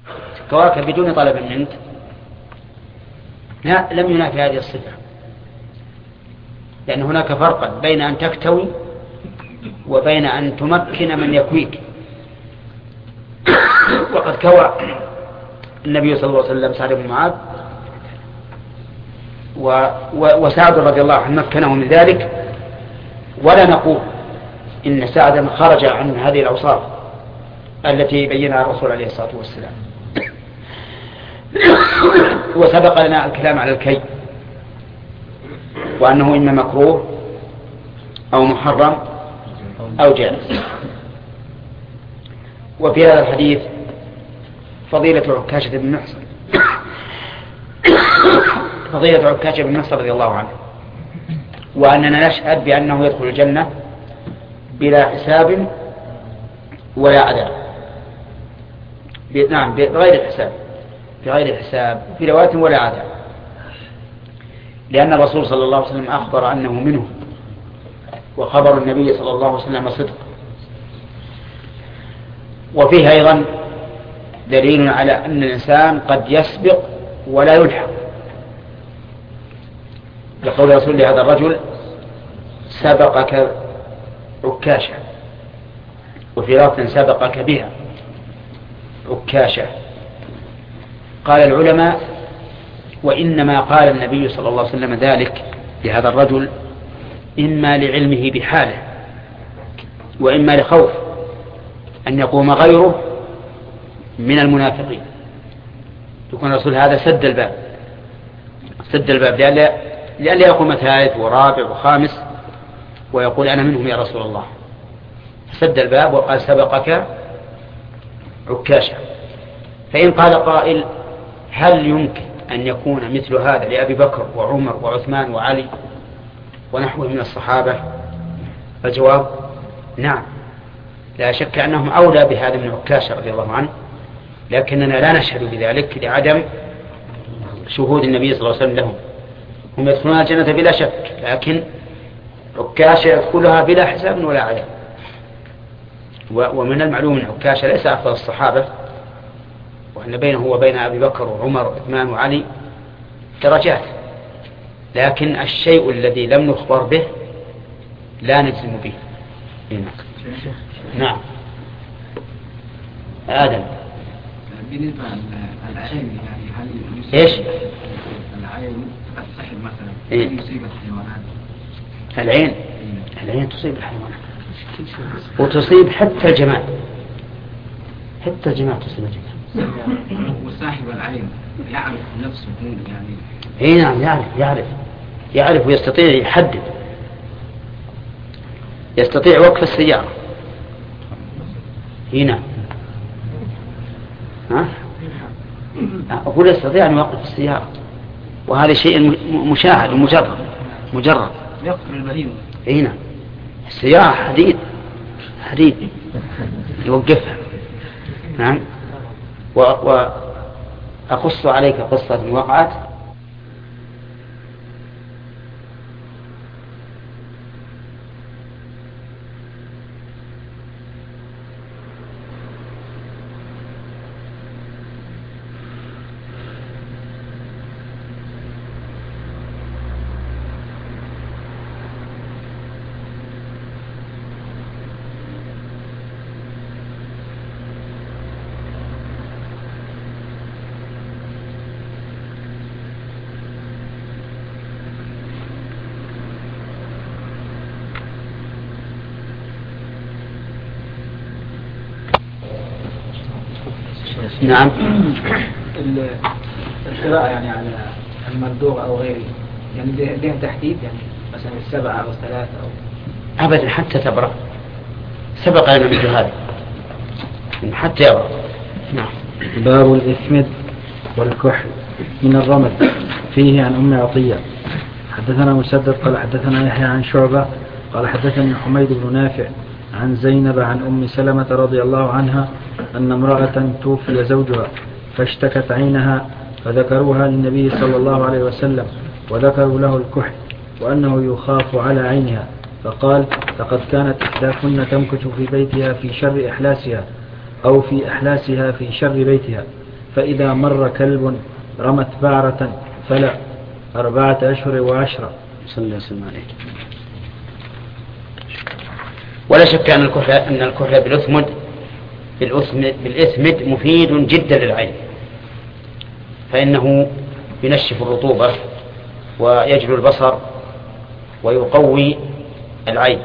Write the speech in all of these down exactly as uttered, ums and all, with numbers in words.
كواكب بدون طلب منك، لا لم ينافي هذه الصفة، لأن هناك فرقا بين أن تكتوي وبين أن تمكن من يكويك. وقد كوى النبي صلى الله عليه وسلم سعد بن معاذ، وسعد رضي الله عنه مكنه من ذلك، ولا نقول إن سعدا خرج عن هذه الأوصاف التي بينها الرسول عليه الصلاة والسلام. وسبق لنا الكلام على الكي، وأنه إما مكروه أو محرم أو جائز. وفي هذا الحديث فضيلة عكاشة بن محصن فضيلة عكاشة بن محصن رضي الله عنه، وأننا نشهد بأنه يدخل الجنة بلا حساب ولا عذاب، نعم بغير حساب بغير حساب في رواية ولا عذاب، لأن الرسول صلى الله عليه وسلم أخبر أنه منه، وخبر النبي صلى الله عليه وسلم صدق. وفيه أيضا دليل على أن الإنسان قد يسبق ولا يلحق، يقول رسول هذا الرجل سبقك عكاشة، وفي لفظ سبقك بها عكاشة. قال العلماء وإنما قال النبي صلى الله عليه وسلم ذلك لهذا الرجل إما لعلمه بحاله، وإما لخوف أن يقوم غيره من المنافقين، يكون الرسول هذا سد الباب سد الباب لئلا يقوم ثالث ورابع وخامس ويقول أنا منهم يا رسول الله. سد الباب وقال سبقك عكاشة. فإن قال قائل هل يمكن أن يكون مثل هذا لأبي بكر وعمر وعثمان وعلي ونحوه من الصحابة؟ الجواب نعم، لا شك أنهم أولى بهذا من عكاشة رضي الله عنه، لكننا لا نشهد بذلك لعدم شهود النبي صلى الله عليه وسلم لهم. هم يدخلون الجنة بلا شك، لكن عكاشة يدخلها بلا حساب ولا عذاب. ومن المعلوم أن عكاشة ليس أفضل الصحابة، وأن بينه وبين أبي بكر وعمر وعثمان وعلي درجات، لكن الشيء الذي لم نخبر به لا نجزم به. نعم آدم. بالنسبة للعين يعني هل إيش؟ العين تصيب مثلا إيه؟ يصيب الحيوانات؟ العين العين تصيب الحيوانات وتصيب حتى الجمال، حتى الجمال تصيب الجمال. وصاحب العين يعرف نفسه يعني. إيه نعم يعرف يعرف يعرف ويستطيع يحدد، يستطيع وقف السيارة هنا. ها؟ أقول يستطيع أن يوقف السيارة، وهذا شيء مشاهد ومجرد مجرد يقتل البهيمة. هنا السيارة حديد حديد يوقفها. نعم. وأقص عليك قصة وقعت نعم. القراءة يعني على المردوغ أو غيره يعني لها تحديد، يعني مثلا السبعة أو الثلاثة أو أبدا حتى تبرأ. سبق لنا مثل هذا حتى يبرأ. نعم. باب الإثمد والكحل من الرمل. فيه عن أم عطية حدثنا مسدد قال حدثنا يحيى عن شعبة قال حدثني حميد بن نافع عن زينب عن أم سلمة رضي الله عنها أن امرأة توفي زوجها فاشتكت عينها فذكروها للنبي صلى الله عليه وسلم وذكروا له الكحل وأنه يخاف على عينها، فقال لقد كانت إحداكن تمكث في بيتها في شر إحلاسها أو في إحلاسها في شر بيتها، فإذا مر كلب رمت بعرة فلا أربعة أشهر وعشرة. صلى الله عليه وسلم. ولا شك أن الكحل أن الكحل بالأثمد بالإثمد مفيد جدا للعين، فإنه ينشف الرطوبة ويجلو البصر ويقوي العين.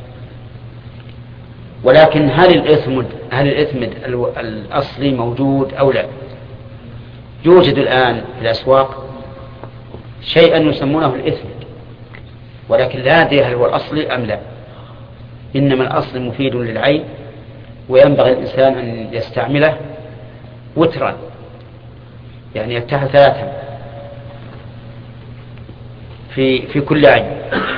ولكن هل الإثمد هل الإثمد الأصلي موجود أو لا؟ يوجد الآن في الأسواق شيئا يسمونه الإثمد، ولكن لا أدري هل هو الأصلي أم لا. إنما الأصل مفيد للعين، وينبغي الإنسان أن يستعمله وترا، يعني يتهل ثلاثا في في كل عين.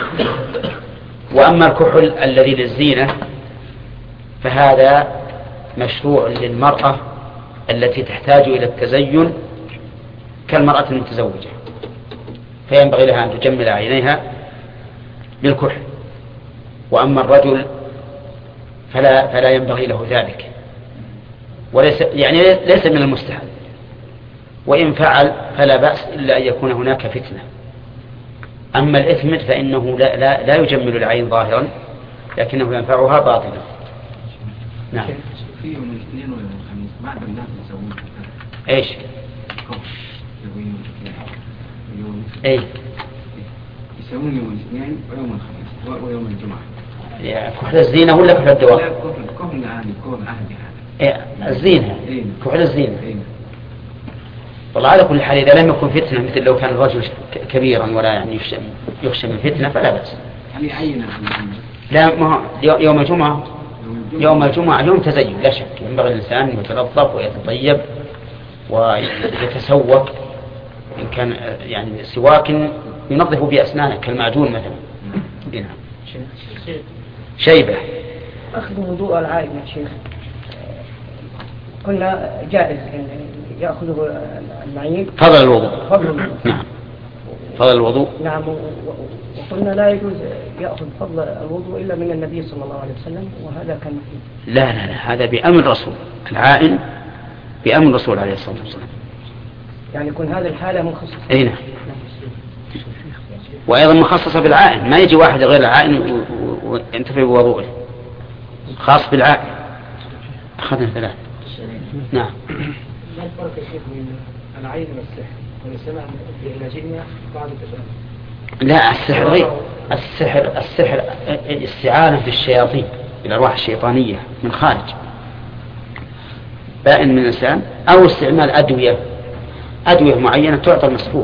وأما الكحل الذي للزينة فهذا مشروع للمرأة التي تحتاج إلى التزين كالمرأة المتزوجة، فينبغي لها أن تجمل عينيها بالكحل. وأما الرجل فلا فلا ينبغي له ذلك، وليس يعني ليس من المستحب، وإن فعل فلا بأس إلا أن يكون هناك فتنة. أما الإثمد فإنه لا, لا, لا يجمل العين ظاهرا، لكنه ينفعها باطنا. نعم. في يوم الاثنين ولا الخميس بعد الناس يسوون ايش؟ اي يسوون يوم الاثنين ويوم الخميس ويوم الجمعة. يا كحل الزينة ولا كحل الدواء؟ لا كحل كحل عادي كحل عادي هذا. إيه الزينة. إيه. كحل الزينة. إيه. والله على كل حال إذا لم يكن فتنة، مثل لو كان الرجل كبيرا ولا يعني يخشى من فتنة فلا بأس. يعني عينة. لا ما يوم الجمعة يوم الجمعة يوم تزين لا شك، ينبغي الإنسان يتنظف ويتطيب ويتسوق، إن كان يعني سواك ينظف بأسنانه كالمعجون مثلا. نعم. شيبة. أخذ وضوء العائد يا شيخ قلنا جائز يعني يأخذه المعيب فضل الوضوء. فضل الوضوء. نعم فضل الوضوء. نعم. وقلنا لا يجوز يأخذ فضل الوضوء إلا من النبي صلى الله عليه وسلم، وهذا كان فيه. لا لا لا هذا بأمر الرسول، العائن بأمر الرسول عليه الصلاة والسلام. يعني يكون هذه الحالة مخصصة. أي نعم. وأيضا مخصصة بالعائن، ما يجي واحد غير العائن وينتفع بوضوءه، خاص بالعائن. أخذنا ثلاث. نعم. ما الفرق يا شيخ بين العين والسحر؟ ونسمع بعلاجنا بعض التجارب. لا السحر غير السحر السحر الاستعانة بالشياطين بالأرواح الشيطانية من خارج بائن من الإنسان، أو استعمال أدوية أدوية معينة تعطى المسحور.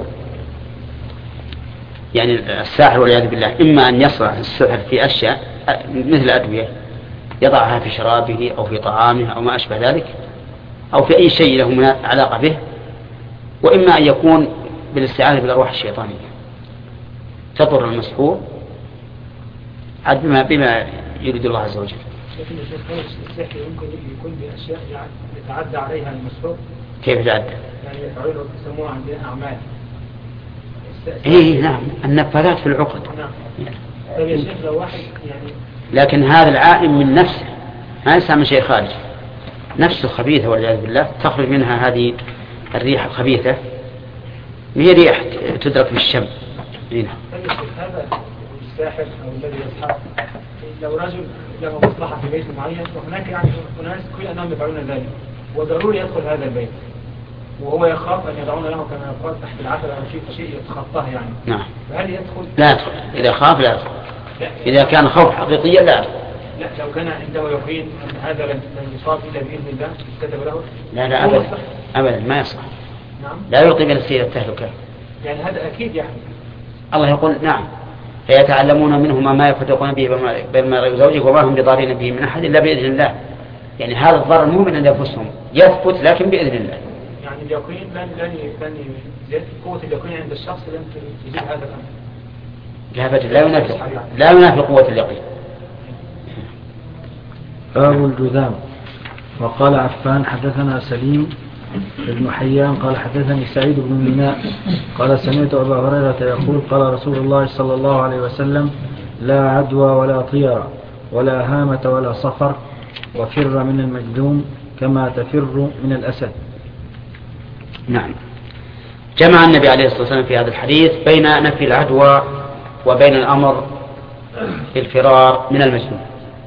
يعني الساحر والعياذ بالله إما أن يصنع السحر في أشياء مثل أدوية يضعها في شرابه أو في طعامه أو ما أشبه ذلك، أو في أي شيء له علاقة به، وإما أن يكون بالاستعانة بالأرواح الشيطانية تضر المسحور بما بما يريد الله عز وجل. لكن السحر يمكن يكون بأشياء يتعدى عليها المسحور. كيف يتعدى؟ يعني يفعلوا يسموها عندنا أعمال. إيه نعم النفاذات في العقد. نعم. طيب يا شيخ لو واحد يعني. لكن هذا العائن من نفسه ما يسمى شيء خارج، نفسه خبيثة والعياذ بالله، تخرج منها هذه الريح الخبيثة، هي ريح تدرك بالشم. طيب هذا الساحر أو الذي يسحر لو رجل له مصلحة في بيت معين، وهناك يعني أناس كل أنهم يفعلون ذلك، وضروري يدخل هذا البيت وهو يخاف أن يدعون له كما يقال تحت العتبة أو شيء شيء يتخطاه يعني. نعم. فهل يدخل؟ لا يدخل. إذا خاف لا يدخل. إذا كان خوف حقيقيا لا يدخل. لا لو كان عنده يقين أن هذا لن يصاب إلا بإذن الله كتب له. لا لا أبدا أبدا ما يصح. نعم. لا يلقي بنفسه التهلكة. يعني هذا أكيد يعني. الله يقول نعم فيتعلمون منهما ما يفرقون به بين المرء وزوجه وما هم بضارين به من أحد إلا بإذن الله. يعني هذا الضرر مو من عند أنفسهم، يثبت لكن بإذن الله. يعني اليقين لن لن لن زيادة قوة اليقين عند الشخص لن تزيد هذا الأمر. لا أبدا لا ينافي لا ينافي قوة اليقين. باب الجذام. وقال عفان حدثنا سليم بن حيان قال حدثني سعيد بن ميناء قال سمعت أبا هريرة يقول قال رسول الله صلى الله عليه وسلم لا عدوى ولا طير ولا هامة ولا صفر، وفر من المجذوم كما تفر من الأسد. نعم. جمع النبي عليه الصلاة والسلام في هذا الحديث بين نفي العدوى وبين الأمر في الفرار من المجنون.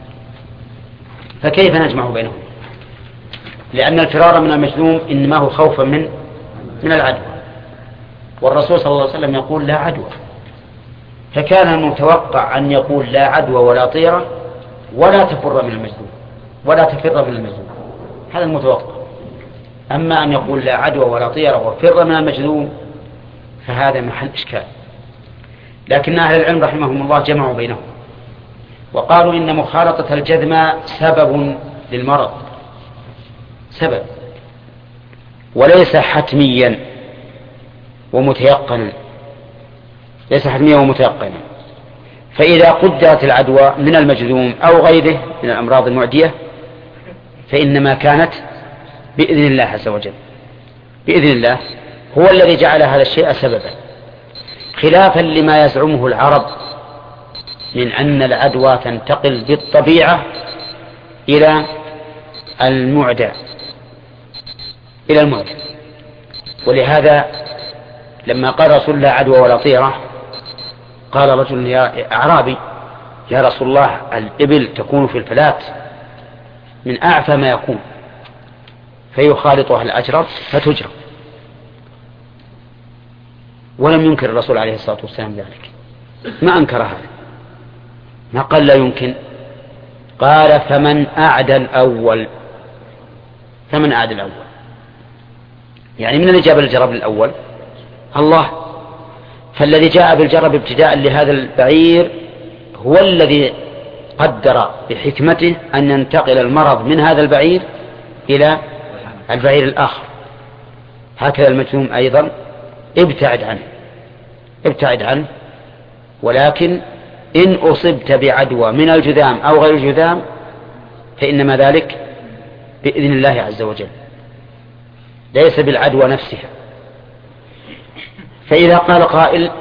فكيف نجمع بينهم؟ لأن الفرار من المجنون إنما هو خوفا من من العدوى، والرسول صلى الله عليه وسلم يقول لا عدوى، فكان المتوقع أن يقول لا عدوى ولا طيرة ولا تفر من المجنون ولا تفر من المجنون، هذا المتوقع. أما أن يقول لا عدوى ولا طيرة وفر من المجنون فهذا محل إشكال. لكن أهل العلم رحمهم الله جمعوا بينهم وقالوا إن مخالطة الجذم سبب للمرض، سبب وليس حتميا ومتيقنا، ليس حتميا ومتيقنا. فإذا قدرت العدوى من المجذوم أو غيره من الأمراض المعدية فإنما كانت بإذن الله عز وجل، بإذن الله هو الذي جعل هذا الشيء سببا، خلافا لما يزعمه العرب من أن العدوى تنتقل بالطبيعة إلى المعدى إلى المعدى. ولهذا لما قال رسول لا عدوى ولا طيرة قال رجل يا أعرابي يا رسول الله الإبل تكون في الفلات من أعفى ما يكون فيخالطها الأجرب فتجرب، ولم ينكر الرسول عليه الصلاة والسلام ذلك، ما أنكر هذا، ما قال لا يمكن، قال فمن أعدى الأول، فمن أعدى الأول يعني من اللي جاب الجرب الأول؟ الله. فالذي جاء بالجرب ابتداء لهذا البعير هو الذي قدر بحكمته أن ينتقل المرض من هذا البعير إلى البعير الآخر. هكذا المجنون أيضا ابتعد عنه ابتعد عنه ولكن إن أصبت بعدوى من الجذام أو غير الجذام فإنما ذلك بإذن الله عز وجل، ليس بالعدوى نفسها. فإذا قال قائل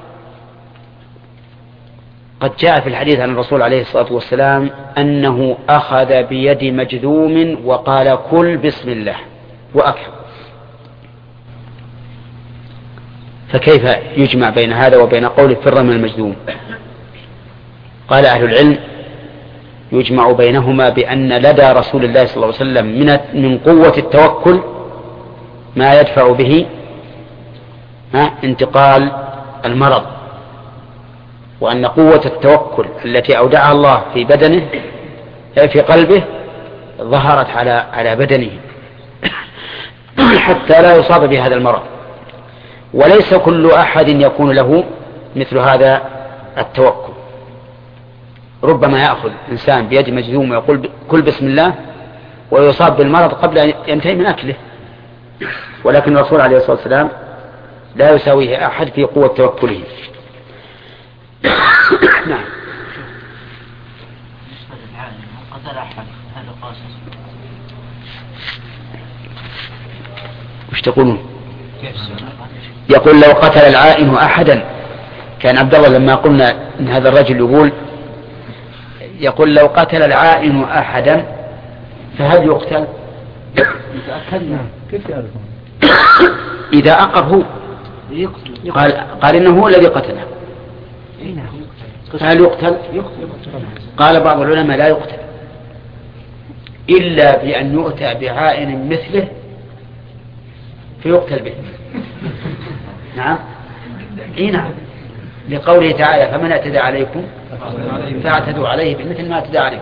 قد جاء في الحديث عن الرسول عليه الصلاة والسلام أنه أخذ بيد مجذوم وقال كل بسم الله وأكل، فكيف يجمع بين هذا وبين قول فر من المجذوم؟ قال أهل العلم يجمع بينهما بأن لدى رسول الله صلى الله عليه وسلم من من قوة التوكل ما يدفع به انتقال المرض، وأن قوة التوكل التي أودعها الله في بدنه في قلبه ظهرت على على بدنه حتى لا يصاب بهذا المرض. وليس كل أحد يكون له مثل هذا التوكل، ربما يأخذ إنسان بيد مجذوم ويقول كل بسم الله ويصاب بالمرض قبل أن ينتهي من أكله، ولكن الرسول عليه الصلاة والسلام لا يساويه أحد في قوة توكله. نعم. وش تقولون؟ يقول لو قتل العائن أحدا، كان عبد الله لما قلنا إن هذا الرجل يقول يقول لو قتل العائن أحدا فهل يقتل؟ كيف يعرفون؟ إذا أقر هو قال, قال إنه هو الذي قتله، فهل يقتل؟ قال بعض العلماء لا يقتل إلا بأن يؤتى بعائن مثله فيقتل به. نعم إيه نعم، لقوله تعالى فمن اعتدى عليكم فاعتدوا عليه بمثل ما اعتدى عليكم.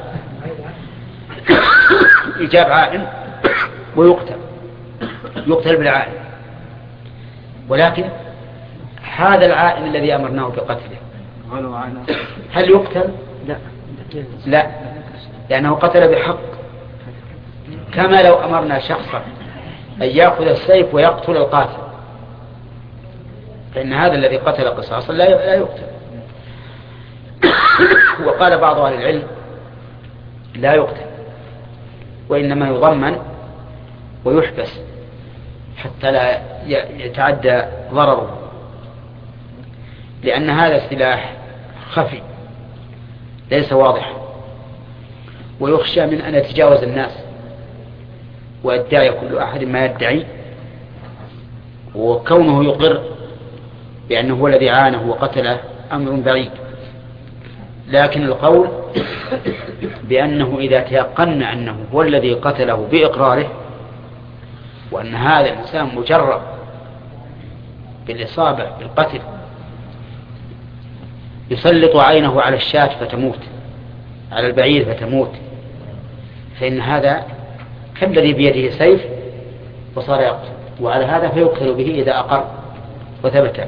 يجاب عائن ويقتل، يقتل بالعائن، ولكن هذا العائن الذي أمرناه بقتله هل يقتل؟ لا لا، لأنه قتل بحق، كما لو أمرنا شخصا أن يأخذ السيف ويقتل القاتل، فإن هذا الذي قتل قصاصا لا يقتل. وقال بعض أهل العلم لا يقتل، وإنما يضمن ويحبس حتى لا يتعدى ضرره، لأن هذا السلاح خفي ليس واضح، ويخشى من أن يتجاوز الناس ويدعي كل أحد ما يدعي وكونه يقر بأنه هو الذي عانه وقتله أمر بعيد، لكن القول بأنه إذا تيقنا أنه هو الذي قتله بإقراره وأن هذا الإنسان مجرب بالإصابة بالقتل يسلط عينه على الشاة فتموت، على البعير فتموت، فإن هذا كالذي بيده سيف وصار يقتل، وعلى هذا فيقتل به إذا أقر وثبت.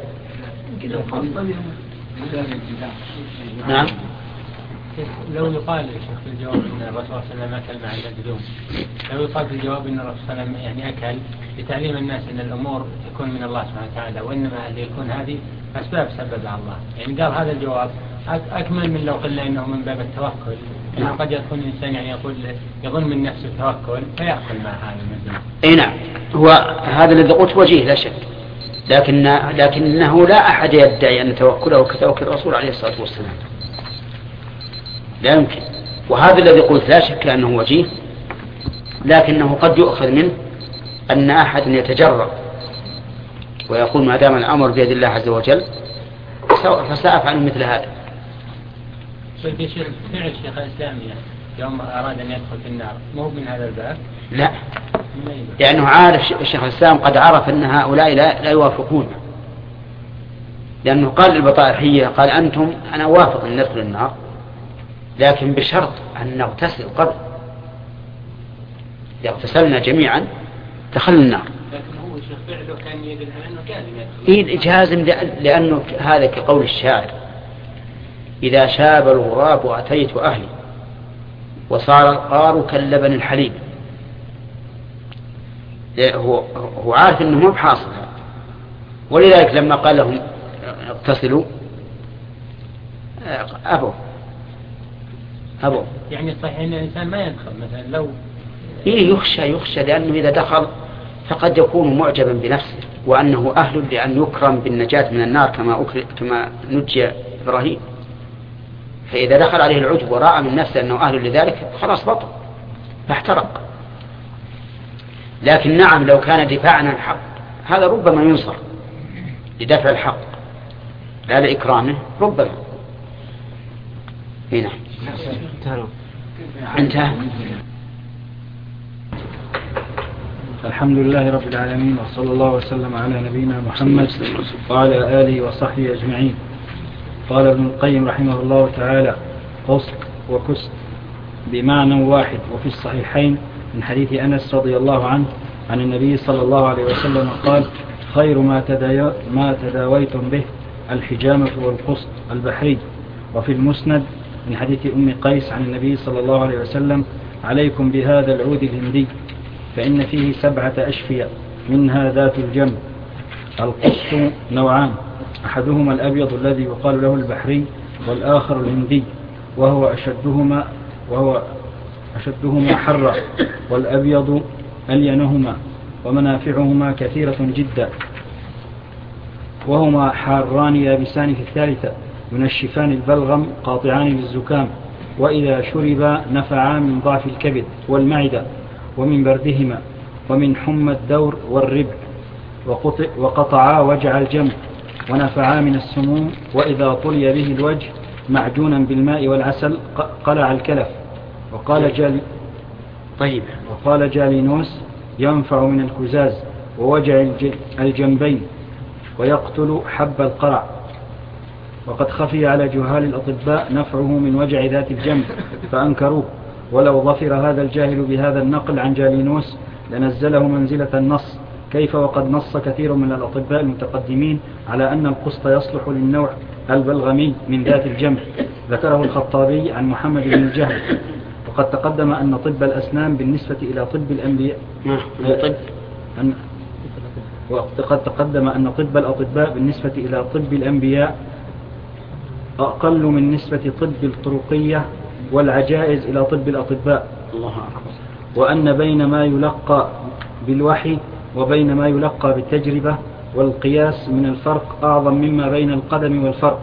نعم. لو يقال يا شيخ في الجواب ان الرسول صلى الله عليه وسلم اكل مع البدون، لو يقال في الجواب ان الرسول صلى الله عليه وسلم يعني اكل لتعليم الناس ان الامور تكون من الله سبحانه وتعالى، وانما اللي يكون هذه اسباب سببها الله، يعني قال هذا الجواب اكمل من لو قلنا انه من باب التوكل، انه قد يكون الانسان يعني يقول يظن من نفسه التوكل فيأكل مع هذا المدون. اي نعم، هو هذا الذي قلت وجيه لا شك، لكن لكنه لا احد يدعي ان توكله كتوكل الرسول عليه الصلاه والسلام، لا يمكن. وهذا الذي قلت لا شك أنه وجيه، لكنه قد يؤخذ منه أن أحد يتجرب ويقول ما دام الأمر بيد الله عز وجل فسأفعل مثل هذا. طيب يا شيخ، فعل الشيخ الإسلامي يوم أراد أن يدخل في النار مو من هذا الباب؟ لا، لأنه عارف الشيخ الإسلام قد عرف أن هؤلاء لا, لا يوافقون، لأنه قال للبطائحية قال أنتم أنا أوافق أن ندخل النار لكن بشرط أن نغتسل قبل، إذا اغتسلنا جميعا دخلنا النار. لكن هو الشيخ فعله كان يدل على أنه كاذب. إيه جازم، لأنه هذا كقول الشاعر إذا شاب الغراب أتيت أهلي وصار القار كاللبن الحليب. هو هو عارف أنه مو بحاصل، ولذلك لما قال لهم اغتسلوا أبوا أبو. يعني صحيح أن الإنسان ما يدخل مثلا لو إيه يخشى يخشى لأنه إذا دخل فقد يكون معجبا بنفسه وأنه أهل لأن يكرم بالنجاة من النار كما كما نجي إبراهيم، فإذا دخل عليه العجب ورأى من نفسه أنه أهل لذلك خلاص بطل فاحترق. لكن نعم لو كان دفاعا عن الحق هذا ربما ينصر لدفع الحق لا لإكرامه ربما. هنا انتهى. الحمد لله رب العالمين، وصلى الله وسلم على نبينا محمد وعلى آله وصحبه أجمعين. قال ابن القيم رحمه الله تعالى: قسط وكسط بمعنى واحد، وفي الصحيحين من حديث أنس رضي الله عنه عن النبي صلى الله عليه وسلم قال: خير ما, تداي... ما تداويتم به الحجامة والقسط البحري. وفي المسند من حديث أم قيس عن النبي صلى الله عليه وسلم: عليكم بهذا العود الهندي فإن فيه سبعة أشفية منها ذات الجنب. القسط نوعان، أحدهما الأبيض الذي يقال له البحري، والآخر الهندي وهو أشدهما وهو أشدهما حرا، والأبيض ألينهما ومنافعهما كثيرة جدا، وهما حاران يابسان في الثالثة، ينشفان البلغم قاطعان للزكام، وإذا شربا نفعا من ضعف الكبد والمعدة ومن بردهما ومن حمى الدور والربع، وقطعا وجع الجنب ونفعا من السموم، وإذا طلي به الوجه معجونا بالماء والعسل قلع الكلف. وقال جال طيب وقال جالينوس: ينفع من الكزاز ووجع الجنبين ويقتل حب القرع. وقد خفي على جهال الأطباء نفعه من وجع ذات الجنب فأنكروه، ولو ظفر هذا الجاهل بهذا النقل عن جالينوس لنزله منزلة النص، كيف وقد نص كثير من الأطباء المتقدمين على أن القسط يصلح للنوع البلغمي من ذات الجنب. ذكره الخطابي عن محمد بن الجهل. وقد تقدم أن طب الأسنان بالنسبة إلى طب الأنبياء أن وقد تقدم أن طب الأطباء بالنسبة إلى طب الأنبياء أقل من نسبة طب الطرقية والعجائز إلى طب الأطباء، وأن بين ما يلقى بالوحي وبين ما يلقى بالتجربة والقياس من الفرق أعظم مما بين القدم والفرق.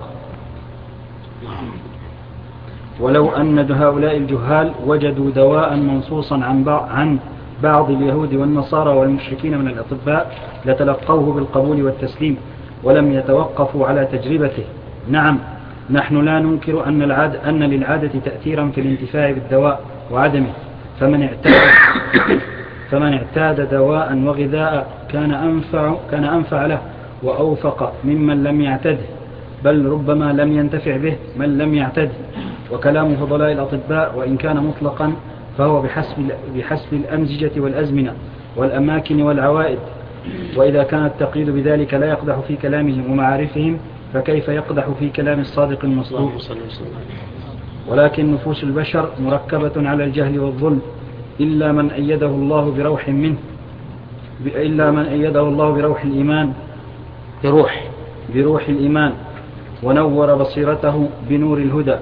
ولو أن هؤلاء الجهال وجدوا دواء منصوصا عن بعض اليهود والنصارى والمشركين من الأطباء لتلقوه بالقبول والتسليم ولم يتوقفوا على تجربته. نعم، نحن لا ننكر أن, العاد أن للعادة تأثيرا في الانتفاع بالدواء وعدمه، فمن اعتاد, فمن اعتاد دواء وغذاء كان أنفع, كان أنفع له وأوفق ممن لم يعتده، بل ربما لم ينتفع به من لم يعتد. وكلام فضلاء الأطباء وإن كان مطلقا فهو بحسب, بحسب الأمزجة والأزمنة والأماكن والعوائد، وإذا كان التقييد بذلك لا يقدح في كلامهم ومعارفهم فكيف يقدح في كلام الصادق المصدوق؟ ولكن نفوس البشر مركبة على الجهل والظلم إلا من أيده الله بروح منه إلا من أيده الله بروح الإيمان بروح بروح الإيمان ونور بصيرته بنور الهدى.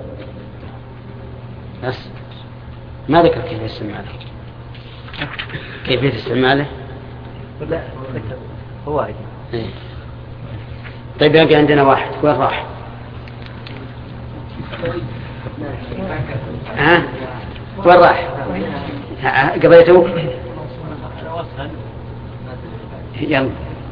بس ما ذكر كيف يستمع له، كيف يستمع له؟ لا ذكر هو عادي. إيه. طيب يبقى عندنا واحد، وين راح؟ ها؟ وين راح؟ قضيته؟ يلا.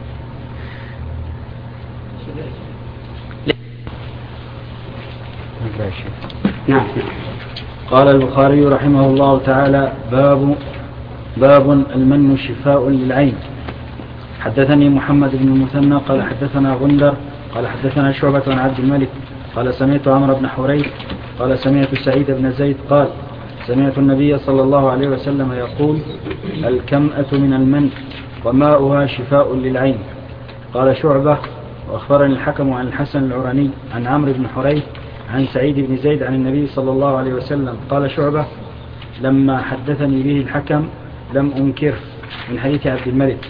نعم. قال البخاري رحمه الله تعالى: باب باب المن شفاء للعين. حدثني محمد بن المثنى قال حدثنا غندر قال حدثنا شعبة عن عبد الملك قال سمعت عمرو بن حريث قال سمعت سعيد بن زيد قال سمعت النبي صلى الله عليه وسلم يقول: الكمأة من المن وماؤها شفاء للعين. قال شعبة: وأخبرني الحكم عن الحسن العراني عن عمرو بن حريث عن سعيد بن زيد عن النبي صلى الله عليه وسلم. قال شعبة: لما حدثني به الحكم لم أنكره، من حديث عبد الملك.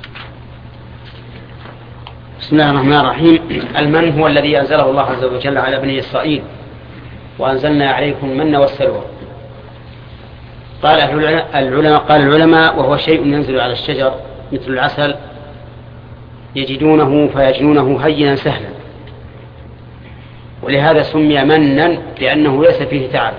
بسم الله الرحمن الرحيم. المن هو الذي أنزله الله عز وجل على بني إسرائيل: وأنزلنا عليكم المن والسلوى. قال العلماء قال العلماء وهو شيء ينزل على الشجر مثل العسل يجدونه فيجنونه هينا سهلا، ولهذا سمي منا لأنه ليس فيه تعب.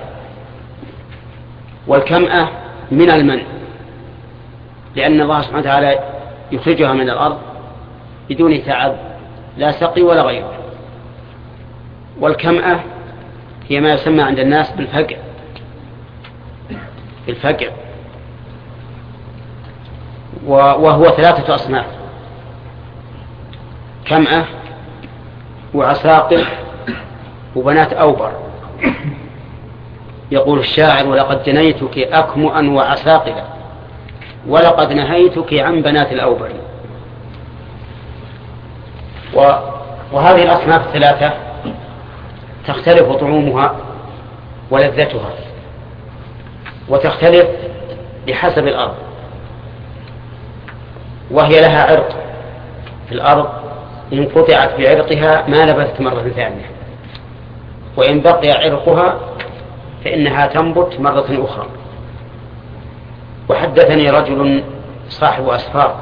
والكمأة من المن لأن الله سبحانه وتعالى يخرجها من الأرض بدون تعب، لا سقي ولا غيره. والكمأة هي ما يسمى عند الناس بالفقع بالفقع وهو ثلاثة أصناف: كمأة وعساقل وبنات أوبر. يقول الشاعر: ولقد جنيتك أكمؤا وعساقلا ولقد نهيتك عن بنات الأوبر. وهذه الأصناف الثلاثة تختلف طعومها ولذتها، وتختلف بحسب الأرض، وهي لها عرق في الأرض إن قطعت بعرقها ما نبتت مرة ثانية، وإن بقي عرقها فإنها تنبت مرة أخرى. وحدثني رجل صاحب أسفار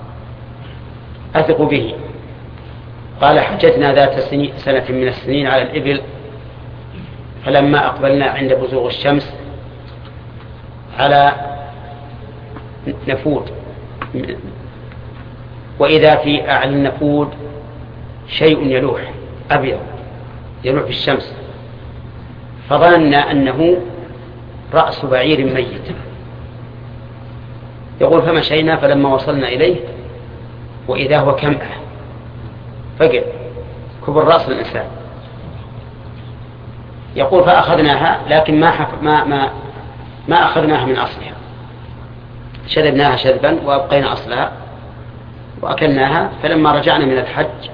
أثق به قال: حجتنا ذات سنة من السنين على الإبل، فلما أقبلنا عند بزوغ الشمس على نفود، وإذا في أعلى النفود شيء يلوح أبيض يلوح في الشمس، فظننا أنه رأس بعير ميت. يقول: فمشينا فلما وصلنا إليه وإذا هو كمأة فقع كبر رأس الإنسان. يقول: فأخذناها لكن ما حف... ما ما ما أخذناها من أصلها، شذبناها شذبا وأبقينا أصلها وأكلناها. فلما رجعنا من الحج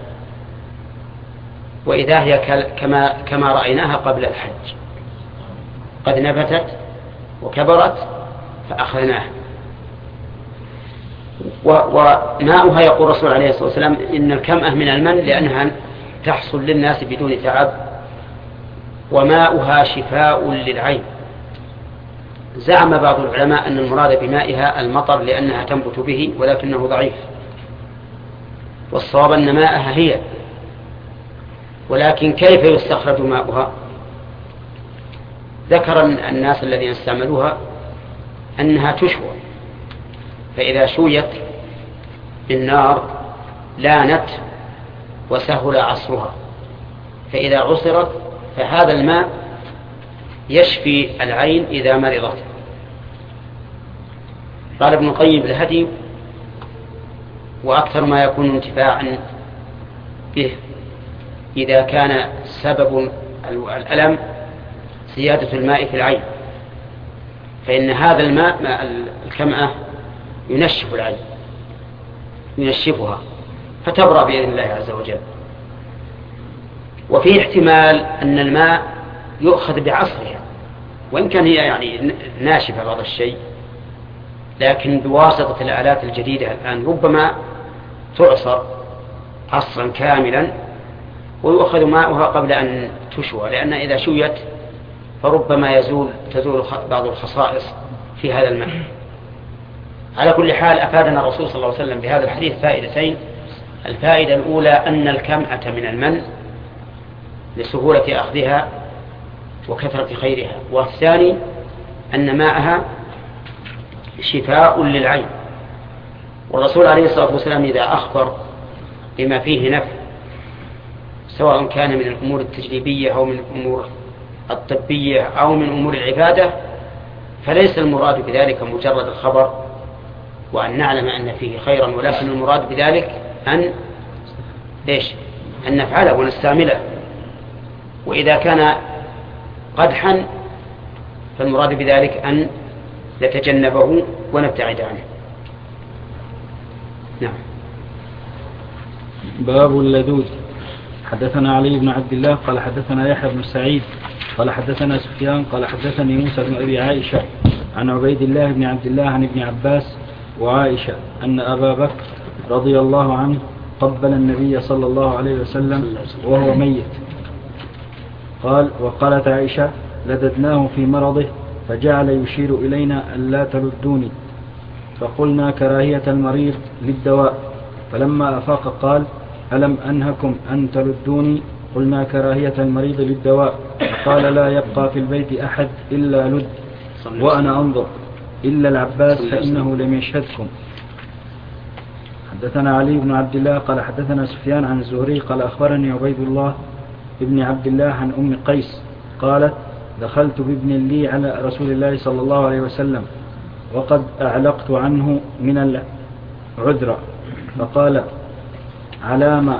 وإذا هي كما كما رأيناها قبل الحج، قد نبتت وكبرت فأخذناها. وماؤها يقول الرسول عليه الصلاة والسلام إن الكمأة من المن لأنها تحصل للناس بدون تعب، وماؤها شفاء للعين. زعم بعض العلماء أن المراد بمائها المطر لأنها تنبت به، ولكنه ضعيف، والصواب أن ماءها هي. ولكن كيف يستخرج ماؤها؟ ذكر الناس الذين استعملوها أنها تشوى فإذا شويت بالنار لانت وسهل عصرها، فإذا عصرت فهذا الماء يشفي العين إذا مرضت. قال ابن القيم الهدي وأكثر ما يكون انتفاعا به إذا كان سبب الألم زيادة الماء في العين، فإن هذا الماء ماء الكمأة ينشف العين ينشفها فتبرأ بإذن الله عز وجل. وفي احتمال أن الماء يؤخذ بعصرها، وإن كان هي يعني ناشفة بعض الشيء، لكن بواسطة الآلات الجديدة الآن ربما تعصر عصرا كاملا ويؤخذ ماؤها قبل أن تشوى، لأن إذا شويت فربما يزول تزول بعض الخصائص في هذا الماء. على كل حال أفادنا الرسول صلى الله عليه وسلم بهذا الحديث فائدتين. الفائدة الأولى أن الكمأة من المن لسهولة أخذها وكثرة خيرها، والثاني أن ماءها شفاء للعين. والرسول عليه الصلاة والسلام إذا أخبر بما فيه نفع سواء كان من الأمور التجريبية أو من الأمور الطبية أو من أمور العبادة فليس المراد بذلك مجرد الخبر وأن نعلم أن فيه خيرا، ولكن المراد بذلك أن إيش؟ أن نفعله ونستعمله. وإذا كان قدحا فالمراد بذلك أن نتجنبه ونبتعد عنه. نعم. باب اللذوذ. حدثنا علي بن عبد الله قال حدثنا يحيى بن سعيد قال حدثنا سفيان قال حدثني موسى بن أبي عائشة عن عبيد الله بن عبد الله عن ابن عباس وعائشة أن أبا بكر رضي الله عنه قبل النبي صلى الله عليه وسلم وهو ميت. قال وقالت عائشة لددناه في مرضه فجعل يشير إلينا أن لا تلدوني، فقلنا كراهية المريض للدواء، فلما أفاق قال ألم أنهكم أن تلدوني؟ قلنا كراهية المريض للدواء، قال لا يبقى في البيت أحد إلا لد وأنا أنظر إلا العباس فإنه لم يشهدكم. حدثنا علي بن عبد الله قال حدثنا سفيان عن الزهري قال أخبرني عبيد الله ابن عبد الله عن أم قيس قالت دخلت بابن لي على رسول الله صلى الله عليه وسلم وقد أعلقت عنه من العذرة، فقال على ما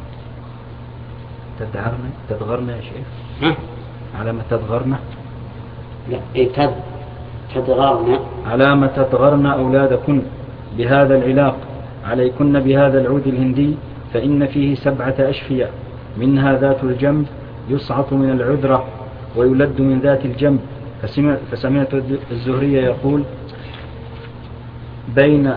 تدغرنا تدغرنا يا شيخ على ما تدغرنا لا إيه تد تدغرنا على ما تدغرن أولادكن بهذا العلاق عليكن بهذا العود الهندي فإن فيه سبعة أشفية منها ذات الجنب يصعط من العذرة ويلد من ذات الجنب. فسمعت, فسمعت الزهري يقول بين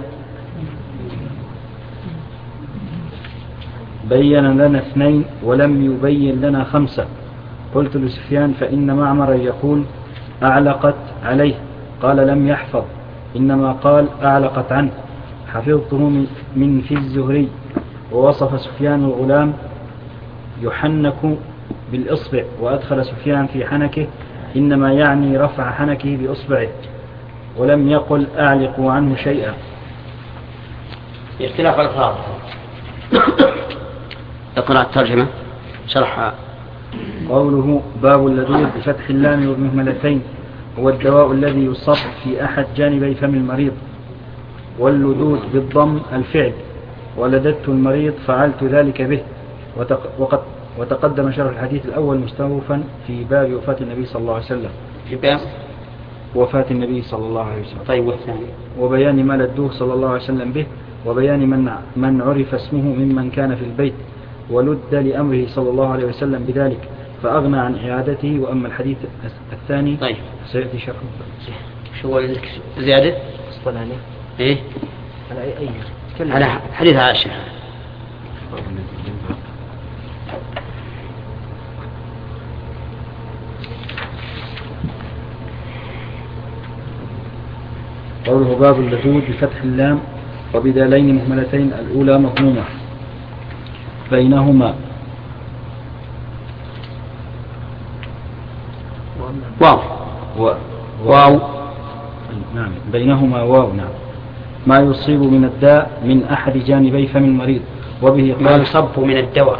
بين لنا اثنين ولم يبين لنا خمسة. قلت لسفيان فإن معمر يقول أعلقت عليه، قال لم يحفظ إنما قال أعلقت عنه، حفظته من في الزهري. ووصف سفيان الغلام يحنك بالإصبع، وأدخل سفيان في حنكه إنما يعني رفع حنكه بإصبعه ولم يقل أعلقوا عنه شيئا. اختلاف الألفاظ. اقرأ الترجمة شرح. قوله باب اللذوذ بفتح اللام والمهملتين هو الدواء الذي يصب في أحد جانبي فم المريض، واللذوذ بالضم الفعل، ولددت المريض فعلت ذلك به. وقد وتقدم شرح الحديث الأول مستوفا في باب وفاة النبي صلى الله عليه وسلم في باب وفاة النبي صلى الله عليه وسلم. طيب والثاني وبيان ما لدوه صلى الله عليه وسلم به، وبيان من من عرف اسمه ممن كان في البيت ولد لأمره صلى الله عليه وسلم بذلك فأغنى عن إعادته. وأما الحديث الثاني طيب سيأتي شرحه. شو عندك زيادة؟ اصطلاني إيه على أي أي على حديث عائشة. قوله باب اللذوذ بفتح اللام وبدالين مهملتين الأولى مضمومة بينهما واو و... واو نعم بينهما واو نعم ما يصيب من الداء من أحد جانبي فم المريض. وبه ما يصب من الدواء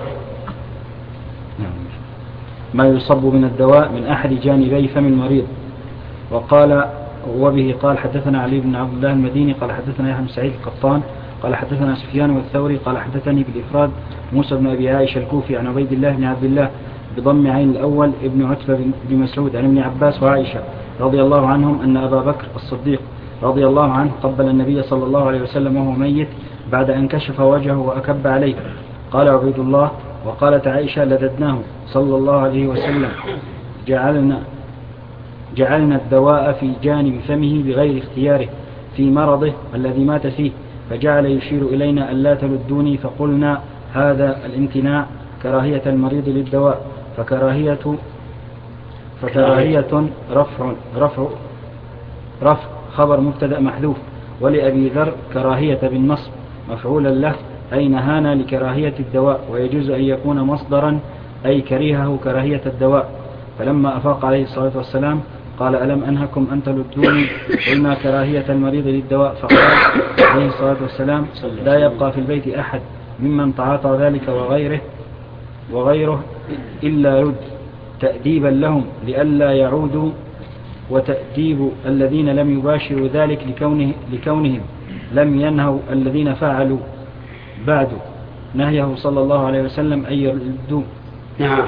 ما يصب من الدواء من أحد جانبي فم المريض. وقال وبه قال حدثنا علي بن عبد الله المديني قال حدثنا يحيى بن سعيد القطان قال حدثنا سفيان والثوري قال حدثني بالإفراد موسى بن أبي عائشة الكوفي عن عبيد الله بن عبد الله بضم عين الأول ابن عتبة بن مسعود عن ابن عباس وعائشة رضي الله عنهم أن أبا بكر الصديق رضي الله عنه قبل النبي صلى الله عليه وسلم وهو ميت بعد أن كشف وجهه وأكب عليه. قال عبيد الله وقالت عائشة لددناه صلى الله عليه وسلم جعلنا جعلنا الدواء في جانب فمه بغير اختياره في مرضه الذي مات فيه، فجعل يشير إلينا ألا تلدوني، فقلنا هذا الامتناع كراهية المريض للدواء، فكراهية فكراهية رفع رفع رفع خبر مبتدأ محذوف. ولأبي ذر كراهية بالنصب مفعولا له أي نهانا لكراهية الدواء، ويجوز أن يكون مصدرا أي كريهه كراهية الدواء. فلما أفاق عليه الصلاة والسلام قال ألم أنهكم أن تلدوني؟ قلنا كراهية المريض للدواء. فقال عليه الصلاة والسلام لا يبقى في البيت أحد ممن تعاطى ذلك وغيره وغيره إلا رد تأديبا لهم لئلا يعودوا، وتأديب الذين لم يباشروا ذلك لكونه لكونهم لم ينهوا الذين فعلوا بعد نهيه صلى الله عليه وسلم أن يردوا. نعم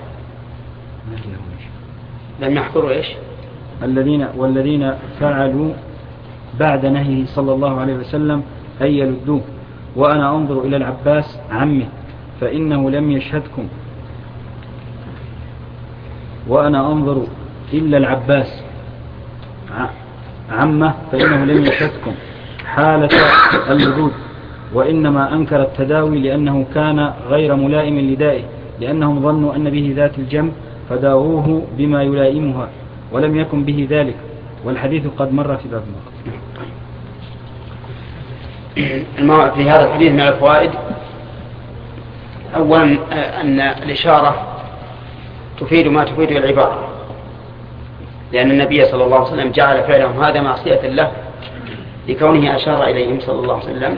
لم يحضروا إيش الذين والذين فعلوا بعد نهيه صلى الله عليه وسلم أن يلدوه. وأنا أنظر إلى العباس عمه فإنه لم يشهدكم وأنا أنظر إلا العباس عمه فإنه لم يشهدكم حالة اللدود، وإنما أنكر التداوي لأنه كان غير ملائم لدائه، لأنهم ظنوا أن به ذات الجنب فداووه بما يلائمها ولم يكن به ذلك، والحديث قد مر في باب الموضوع. في هذا الحديث من الفوائد أولا أن الإشارة تفيد ما تفيد العبارة، لأن النبي صلى الله عليه وسلم جعل فعلهم هذا معصية له لكونه أشار إليهم صلى الله عليه وسلم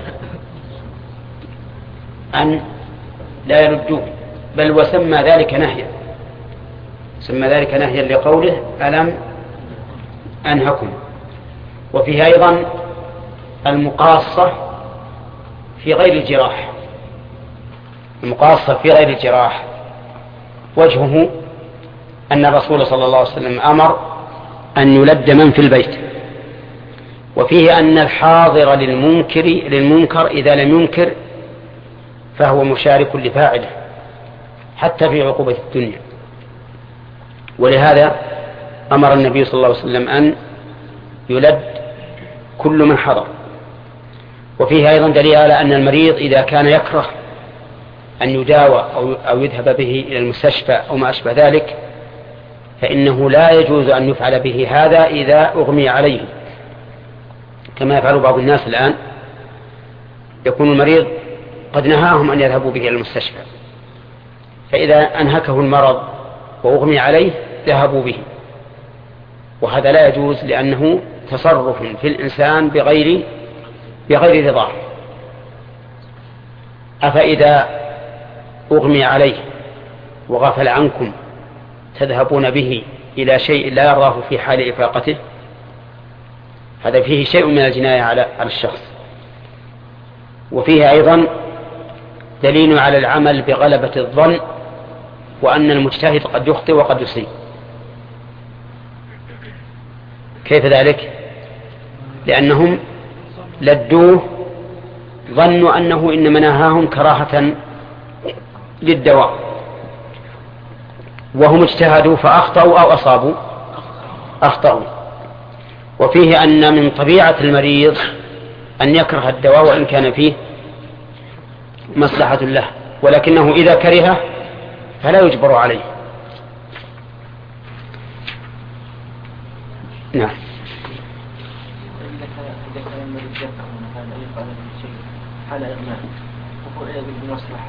أن لا يردوه، بل وسمى ذلك نهيا سمى ذلك نهيا لقوله ألم أنهكم. وفيه أيضا المقاصة في غير الجراح المقاصة في غير الجراح وجهه أن الرسول صلى الله عليه وسلم أمر أن يلد من في البيت، وفيه أن الحاضر للمنكر للمنكر إذا لم ينكر فهو مشارك لفاعله حتى في عقوبة الدنيا، ولهذا أمر النبي صلى الله عليه وسلم أن يلد كل من حضر. وفيه أيضا دليل على أن المريض إذا كان يكره أن يداوى أو يذهب به إلى المستشفى أو ما أشبه ذلك فإنه لا يجوز أن يفعل به هذا إذا أغمي عليه، كما يفعل بعض الناس الآن، يكون المريض قد نهاهم أن يذهبوا به إلى المستشفى، فإذا أنهكه المرض وأغمي عليه ذهبوا به، وهذا لا يجوز لأنه تصرف في الإنسان بغير بغير رضاه. أفإذا أغمي عليه وغفل عنكم تذهبون به إلى شيء لا يراه في حال إفاقته؟ هذا فيه شيء من الجناية على الشخص. وفيه أيضا دليل على العمل بغلبة الظن، وأن المجتهد قد يخطئ وقد يصيب. كيف ذلك؟ لأنهم لدوه ظنوا أنه إنما نهاهم كراهة للدواء، وهم اجتهدوا فأخطأوا أو أصابوا أخطأوا. وفيه أن من طبيعة المريض أن يكره الدواء وإن كان فيه مصلحة له، ولكنه إذا كرهه فلا يجبر عليه. نعم. إذا كان المريض يكره من هذا يفعل شيء حال إغماء وهو إلى بالمصلحة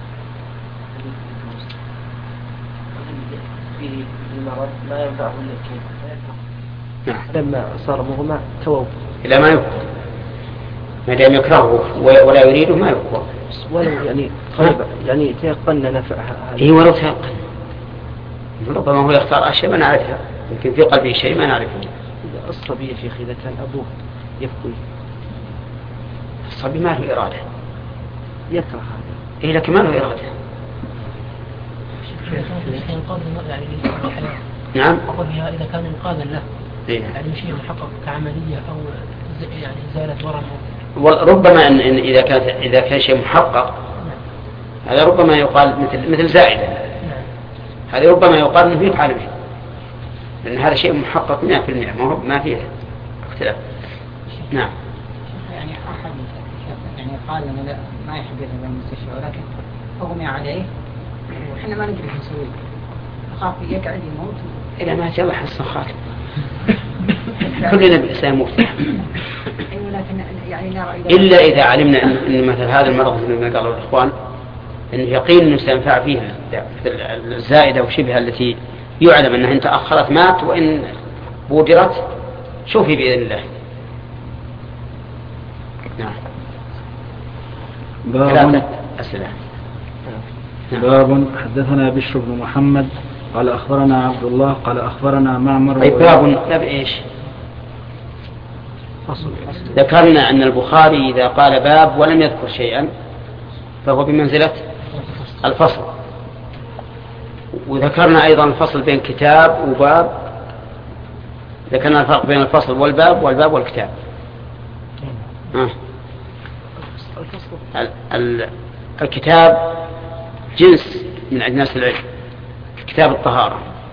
فيه المرض ما ينفعه إلا كيف. نعم. لما صار مغمى توب إلى ما يبقى ما دام يكرهه ولا يريده ما يكره. ولو يعني طيب يعني تيقن نفعها. إيه ولو تيقن، ربما هو يختار أشياء ما نعرفها، يمكن في قلبه شيء ما نعرفه. الصبي يا شيخ إذا كان أبوه يبكي، الصبي ما له إرادة، يكره هذا. إيه لكن ما له إرادة. نعم. إذا كان إنقاذا له إيه؟ يعني شيء محقق كعملية أو يعني إزالة ورم. وربما إن إن إذا كان إذا كان شيء محقق هذا ربما يقال مثل مثل زائدة. هذا ربما يقال إنه يفعل به، لأن هذا شيء محقق مئة في المئة، ما هو ما فيه اختلاف. نعم. يعني أحد يعني قال إنه ما يحب يذهب المستشفى ولكن أغمي عليه وحنا ما ندري شو نسوي، أخاف يقعد يموت. إلى ما جاء حسن خاتم. كلنا بالإسلام مفتاح. إلا إذا علمنا إن, إن مثل هذا المرض مثل ما قالوا الإخوان إنه يقين إنه سينفع فيه الزائدة وشبهها التي يعلم أنها إن تأخرت مات وإن بودرت شوفي بإذن الله. نعم. باب أسئلة. باب حدثنا بشر بن محمد قال أخبرنا عبد الله قال أخبرنا معمر. أي باب باب إيش؟ فصل. ذكرنا أن البخاري إذا قال باب ولم يذكر شيئا فهو بمنزلة الفصل، وذكرنا أيضا الفصل بين كتاب وباب، ذكرنا الفرق بين الفصل والباب والباب والكتاب. آه. ال ال الكتاب جنس من أجناس العلم، كتاب الطهارة،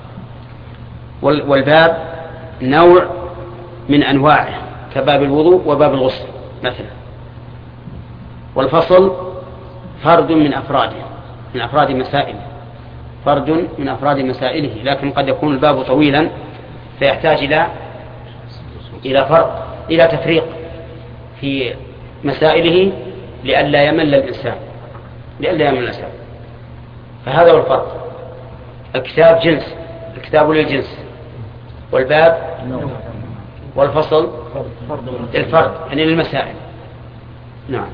والباب نوع من أنواعه كباب الوضوء وباب الغسل مثلا. والفصل فرد من أفراده من أفراد مسائله فرد من أفراد مسائله لكن قد يكون الباب طويلا فيحتاج إلى إلى فرق إلى تفريق في مسائله لئلا يمل الإنسان لئلا يمل الإنسان فهذا هو الفرق. الكتاب جنس، الكتاب للجنس، والباب والفصل الفرد يعني للمسائل. نعم.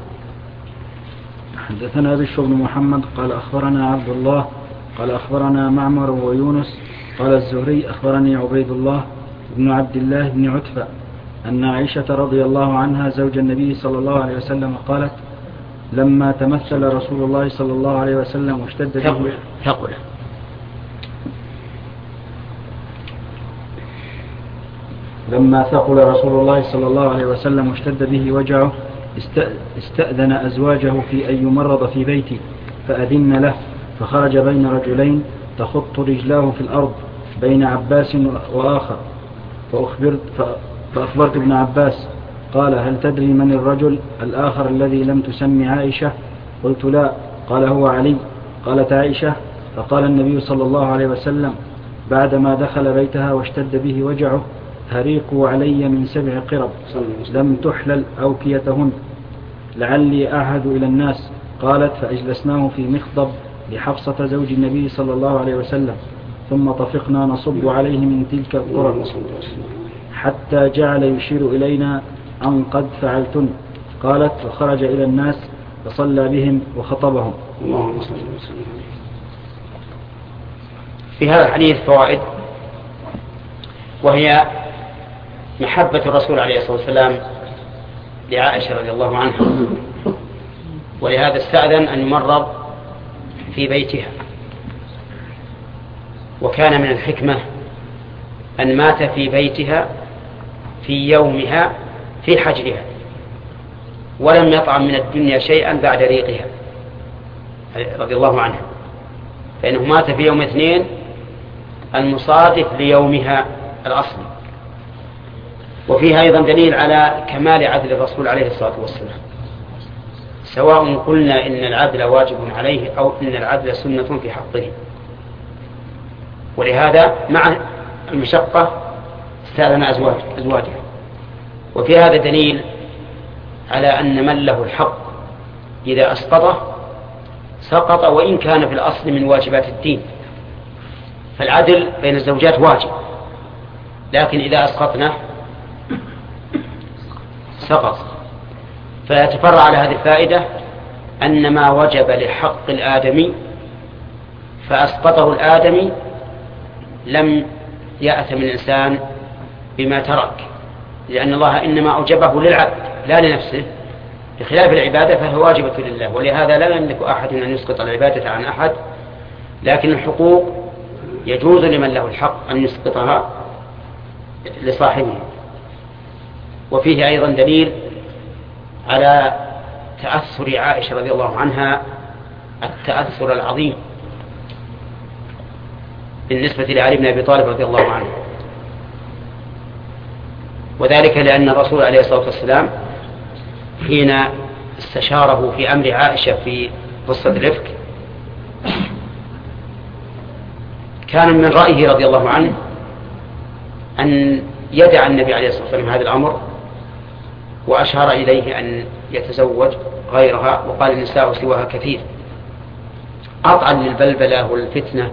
حدثنا بشر بن محمد قال أخبرنا عبد الله قال أخبرنا معمر ويونس قال الزهري أخبرني عبيد الله بن عبد الله بن عتبة أن عائشة رضي الله عنها زوج النبي صلى الله عليه وسلم قالت لما تمثل رسول الله صلى الله عليه وسلم واشتد به ثقل لما ثقل رسول الله صلى الله عليه وسلم واشتد به وجعه استأذن أزواجه في أن يمرض في بيتي فأذن له فخرج بين رجلين تخط رجلاه في الأرض بين عباس وآخر فأخبرت, فأخبرت ابن عباس قال هل تدري من الرجل الآخر الذي لم تسمي عائشة؟ قلت لا. قال هو علي. قالت عائشة فقال النبي صلى الله عليه وسلم بعدما دخل بيتها واشتد به وجعه هريقوا علي من سبع قرب لم تحلل أوكيتهن لعلي أعهد إلى الناس. قالت فأجلسناه في مخضب لحفصة زوج النبي صلى الله عليه وسلم ثم طفقنا نصب عليه من تلك القرب حتى جعل يشير إلينا أن قد فعلتن. قالت فخرج إلى الناس فصلى بهم وخطبهم. في هذا الحديث فوائد، وهي محبة الرسول عليه الصلاة والسلام لعائشة رضي الله عنها، ولهذا استأذن أن يمرض في بيتها. وكان من الحكمة أن مات في بيتها في يومها في حجرها ولم يطعم من الدنيا شيئا بعد ريقها رضي الله عنها، فإنه مات في يوم اثنين المصادف ليومها الأصلي. وفيها أيضا دليل على كمال عدل الرسول عليه الصلاة والسلام، سواء قلنا إن العدل واجب عليه أو إن العدل سنة في حقه. ولهذا مع المشقة استأذن أزواج أزواجه. وفي هذا دليل على أن من له الحق إذا أسقطه سقط وإن كان في الأصل من واجبات الدين. فالعدل بين الزوجات واجب، لكن إذا أسقطنا سقط. فيتفرع على هذه الفائدة أن ما وجب لحق الآدمي فأسقطه الآدمي لم يأثم الإنسان بما ترك، لأن الله إنما أوجبه للعبد لا لنفسه، بخلاف العبادة فهو واجبة لله، ولهذا لا يملك أحد أن يسقط العبادة عن أحد، لكن الحقوق يجوز لمن له الحق أن يسقطها لصاحبه. وفيه أيضا دليل على تأثر عائشة رضي الله عنها التأثر العظيم بالنسبة لعلي بن أبي طالب رضي الله عنه، وذلك لأن الرسول عليه الصلاة والسلام حين استشاره في أمر عائشة في قصة الإفك كان من رأيه رضي الله عنه أن يدع النبي عليه الصلاة والسلام هذا الأمر، وأشار إليه أن يتزوج غيرها، وقال النساء سواها كثير، قطعا للبلبلة والفتنة.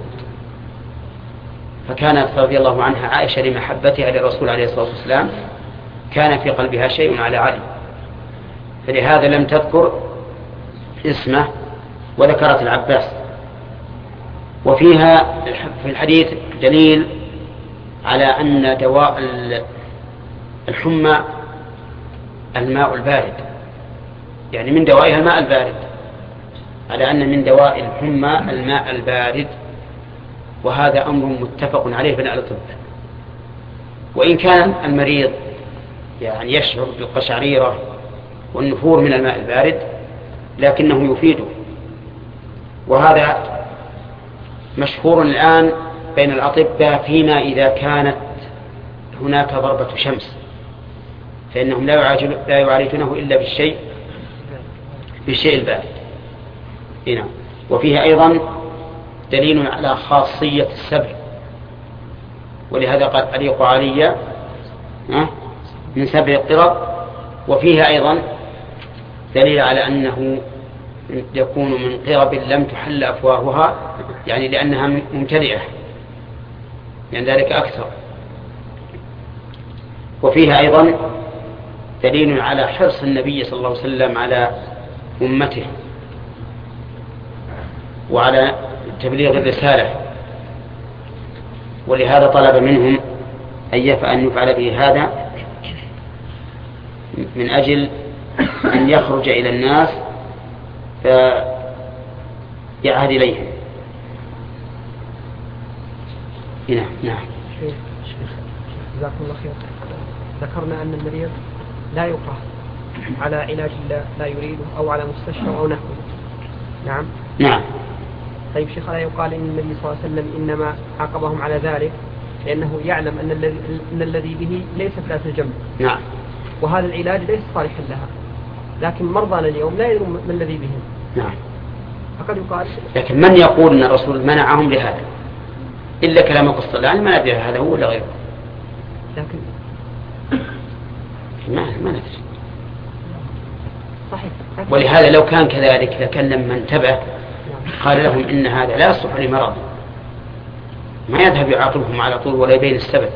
فكانت رضي الله عنها عائشة لمحبتها للرسول عليه الصلاة والسلام كان في قلبها شيء على علي، فلهذا لم تذكر اسمه وذكرت العباس. وفيها في الحديث دليل على أن دواء الحمى الماء البارد، يعني من دوائها الماء البارد، على أن من دواء الحمى الماء البارد، وهذا أمر متفق عليه بين أهل الطب. وإن كان المريض يعني يشعر بالقشعريرة والنفور من الماء البارد لكنه يفيده، وهذا مشهور الآن بين الأطباء فيما إذا كانت هناك ضربة شمس فإنهم لا يعالجونه إلا بالشيء بالشيء البارد. هنا وفيها أيضا دليل على خاصية السبع، ولهذا قال أليق علي من سبع قرب. وفيها أيضا دليل على أنه يكون من قرب لم تحل أفواهها، يعني لأنها ممتلئة، يعني ذلك أكثر. وفيها أيضا دليل على حرص النبي صلى الله عليه وسلم على أمته وعلى تبليغ الرسالة، ولهذا طلب منهم أن يفعل به هذا من أجل أن يخرج إلى الناس فيعهد إليهم. نعم نعم. شيخ جزاكم الله خير، ذكرنا أن المريض لا يكره على علاج لا, لا يريده أو على مستشفى أو نحوه. نعم نعم. طيب شيخ، لا يقال إن النبي صلى الله عليه وسلم إنما عاقبهم على ذلك لأنه يعلم أن الذي أن الذي به ليست ذات الجنب. نعم. وهذا العلاج ليس صالحا لها، لكن مرضانا اليوم لا يدرون ما الذي بهم. نعم. فقد يقال. لكن من يقول أن الرسول منعهم لهذا إلا كلام القصة الآن ما ندري هذا هو ولا غيره. لكن ما ما ندري. صحيح. ولهذا لو كان كذلك لكان لما انتبه قال لهم إن هذا لا يصلح لمرض، ما يذهب يعاقبهم على طول ولا يبين السبب.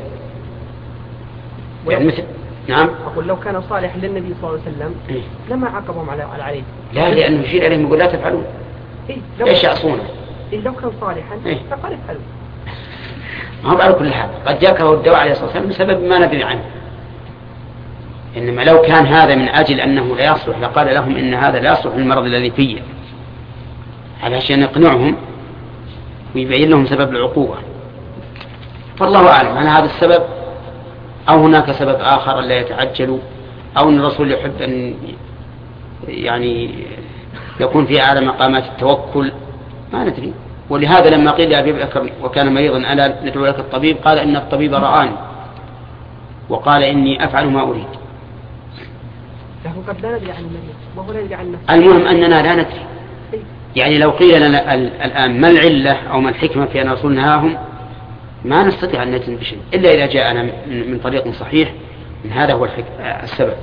يعني مثل نعم. أقول لو كان صالح للنبي صلى الله عليه وسلم إيه؟ لما عاقبهم على على عليه. لا، لأنه يشير عليهم يقول لا تفعلون. إيه؟ إيش يعصونه؟ إيه لو كان صالحا إيه؟ فقال افعلوا. ما هو على كل حال قد جاءه الدواء عليه الصلاة والسلام بسبب ما ندري عنه، إنما لو كان هذا من أجل أنه لا يصلح لقال لهم إن هذا لا يصلح للمرض الذي فيه، علشان يقنعهم ويبين لهم سبب العقوبة. فالله أعلم هل هذا السبب أو هناك سبب آخر لا يتعجلوا، أو أن الرسول يحب أن يعني يكون في أعلى مقامات التوكل، ما ندري. ولهذا لما قيل لأبي بكر وكان مريضا ألا ندعو لك الطبيب، قال إن الطبيب رآني وقال إني أفعل ما أريد. قد لا ندري عن المريض وهو لا يدري عن نفسه. المهم أننا لا ندري. يعني لو قيل لنا الآن ما العلة أو ما الحكمة في أن الرسول نهاهم ما نستطيع أن نجزم بشيء إلا إذا جاءنا من طريق صحيح من هذا هو السبب.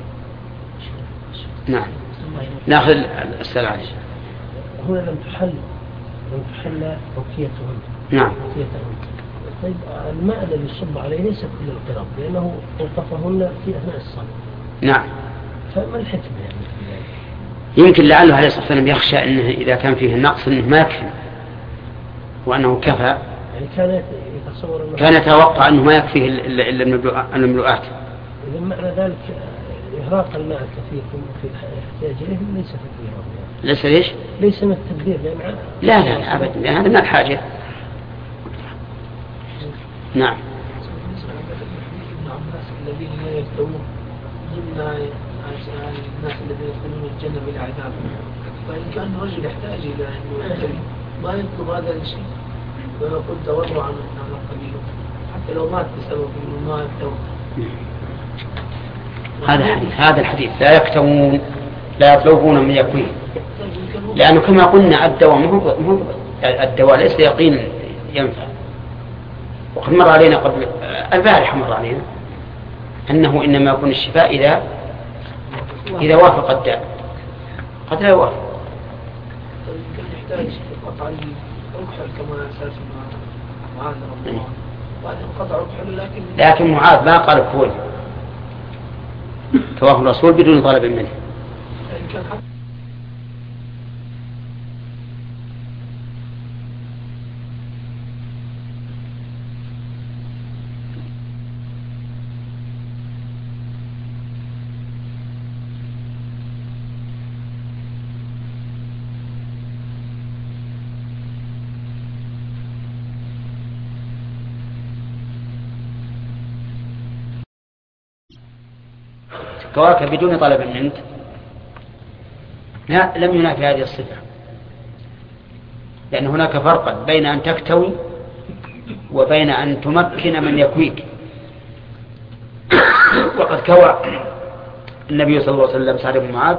نعم. نأخذ السلام عليكم. هنا لم تحل لم تحل توكيتهم. نعم. توكيتهم. طيب الماء الذي يصب عليه ليس كل القرب لأنه التقهن في أثناء الصلاة. نعم. فما الحكمة يعني؟ يمكن لعله عليه الصلاة والسلام يخشى أنه إذا كان فيه النقص أنه ما يكفي وأنه كفى، يعني كان يتصور أنه كان يتوقع أنه ما يكفيه إلا المملوءات. إذا معنى ذلك إهراق الماء الكثير في الاحتياج إليه ليس تدبيرا يعني. ليس ليش؟ ليس من التدبير يعني. لا لا أبدا، لأن هذا من الحاجة. نعم. ابن عباس الذين لا يفتون ضمن الناس الذين يدخلون الجنة بلا عذاب، فإن كان رجل يحتاج إلى أنه يحترم ما يطلب هذا الشيء ويقول تورع عن قبيله حتى لو مات بسبب انه ما يفتون. هذا الحديث هذا الحديث لا يكتمون لا يطلبون من يكوين، لأنه كما قلنا الدواء مهو الدواء ليس يقين ينفع. وقد مر علينا قبل البارحة مر علينا أنه إنما يكون الشفاء إذا إذا وافق الداء، قد لا يوافق. كان يحتاج قطع الركحل كما أساس معاذ رضي الله عنه، وبعدين قطع ركحل لكن لكن معاذ ما قال كفول توافق الرسول بدون طلب منه. كان كواك بدون طلب منك لا لم ينافي هذه الصفة، لأن هناك فرقا بين أن تكتوي وبين أن تمكن من يكويك. وقد كوى النبي صلى الله عليه وسلم سعد بن معاذ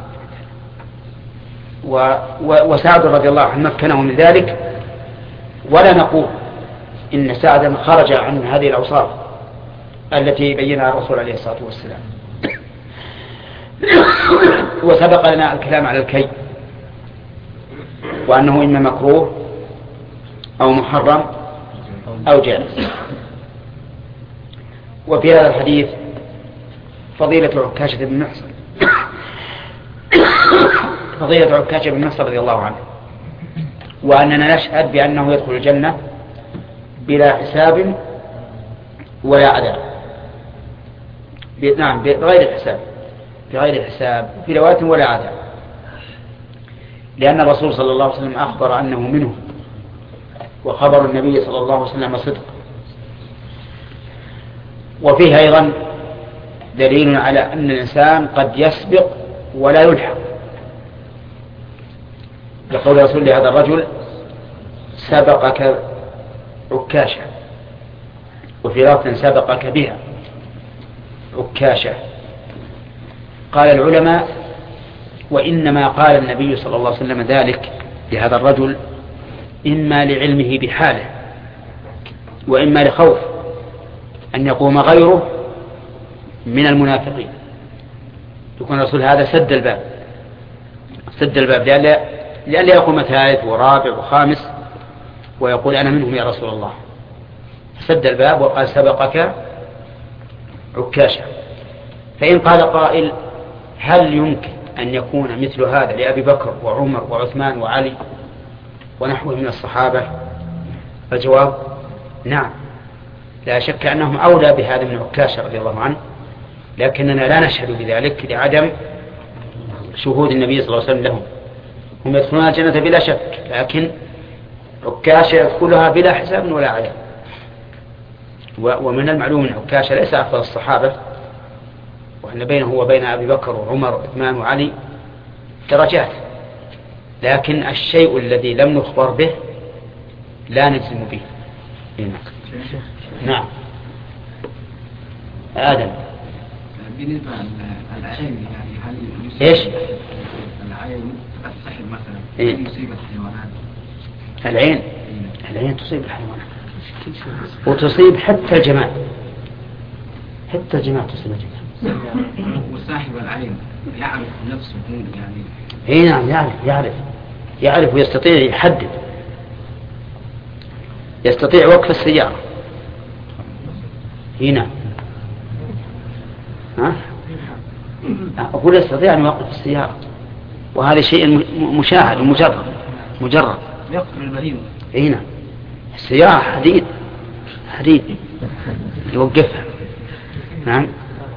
وسعد رضي الله عنه مكنه من ذلك، ولا نقول إن سعدا خرج عن هذه الأوصاف التي بينها الرسول عليه الصلاة والسلام. وسبق لنا الكلام على الكي وأنه إما مكروه أو محرم أو جائز. وفي هذا الحديث فضيلة عكاشة بن محصن فضيلة عكاشة بن محصن رضي الله عنه، وأننا نشهد بأنه يدخل الجنة بلا حساب ولا عذاب. نعم بغير الحساب بغير الحساب في رواية ولا عذاب، لأن الرسول صلى الله عليه وسلم أخبر أنه منه، وخبر النبي صلى الله عليه وسلم صدق. وفيه أيضا دليل على أن الإنسان قد يسبق ولا يلحق، يقول رسول هذا الرجل سبقك عكاشة، وفي رواية سبقك بها عكاشة. قال العلماء وإنما قال النبي صلى الله عليه وسلم ذلك لهذا الرجل إما لعلمه بحاله وإما لخوف أن يقوم غيره من المنافقين، يكون الرسول هذا سد الباب سد الباب لأن يقوم ثالث ورابع وخامس ويقول أنا منهم يا رسول الله. سد الباب وقال سبقك عكاشة. فإن قال قائل هل يمكن أن يكون مثل هذا لأبي بكر وعمر وعثمان وعلي ونحوه من الصحابة؟ الجواب نعم، لا شك أنهم أولى بهذا من عكاشة رضي الله عنه، لكننا لا نشهد بذلك لعدم شهود النبي صلى الله عليه وسلم لهم. هم يدخلون الجنة بلا شك، لكن عكاشة يدخلها بلا حساب ولا عذاب. ومن المعلوم أن عكاشة ليس أفضل الصحابة، وأن بينه وبين أبي بكر وعمر وعثمان وعلي درجات، لكن الشيء الذي لم نخبر به لا نجزم به. نعم آدم. بالنسبة للعين يعني هل إيش؟ العين السحر مثلا إيه؟ يصيب الحيوانات؟ العين العين تصيب الحيوانات وتصيب حتى الجمال، حتى الجمال تصيب الجمال. وصاحب العين يعرف نفسه يعني اي نعم يعرف يعرف يعرف ويستطيع يحدد، يستطيع وقف السيارة هنا. ها أقول يستطيع أن يوقف السيارة، وهذا شيء مشاهد ومجرد مجرد يقتل البهيمة. هنا السيارة حديد حديد يوقفها. نعم.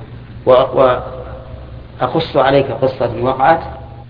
وأقص عليك قصة وقعت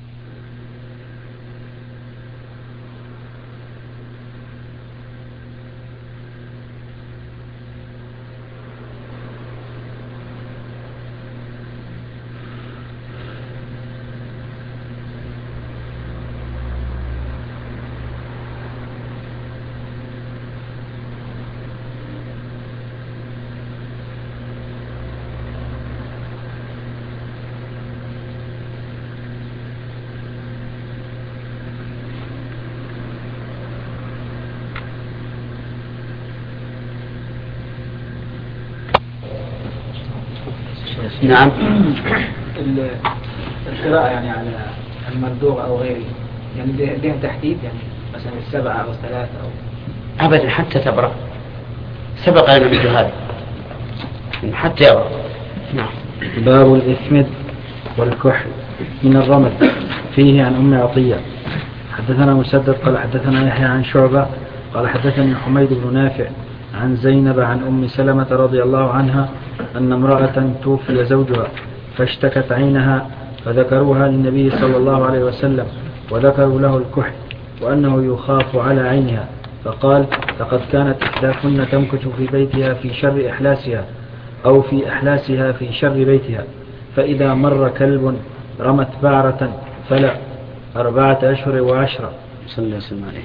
نعم. القراءة يعني على المردوغ أو غيره يعني لها تحديد، يعني مثلا السبعة أو الثلاثة أو أبدا حتى تبرأ. سبق لنا مثل هذا حتى يبرأ. نعم. باب الإثمد والكحل من الرمل. فيه عن أم عطية حدثنا مسدد قال حدثنا يحيى عن شعبة قال حدثني حميد بن نافع عن زينب عن أم سلمة رضي الله عنها أن امرأة توفي زوجها فاشتكت عينها فذكروها للنبي صلى الله عليه وسلم وذكروا له الكحل وأنه يخاف على عينها، فقال لقد كانت إحداكن تمكث في بيتها في شر إحلاسها أو في إحلاسها في شر بيتها، فإذا مر كلب رمت بعرة فلا أربعة أشهر وعشرة. صلى الله عليه وسلم عليه.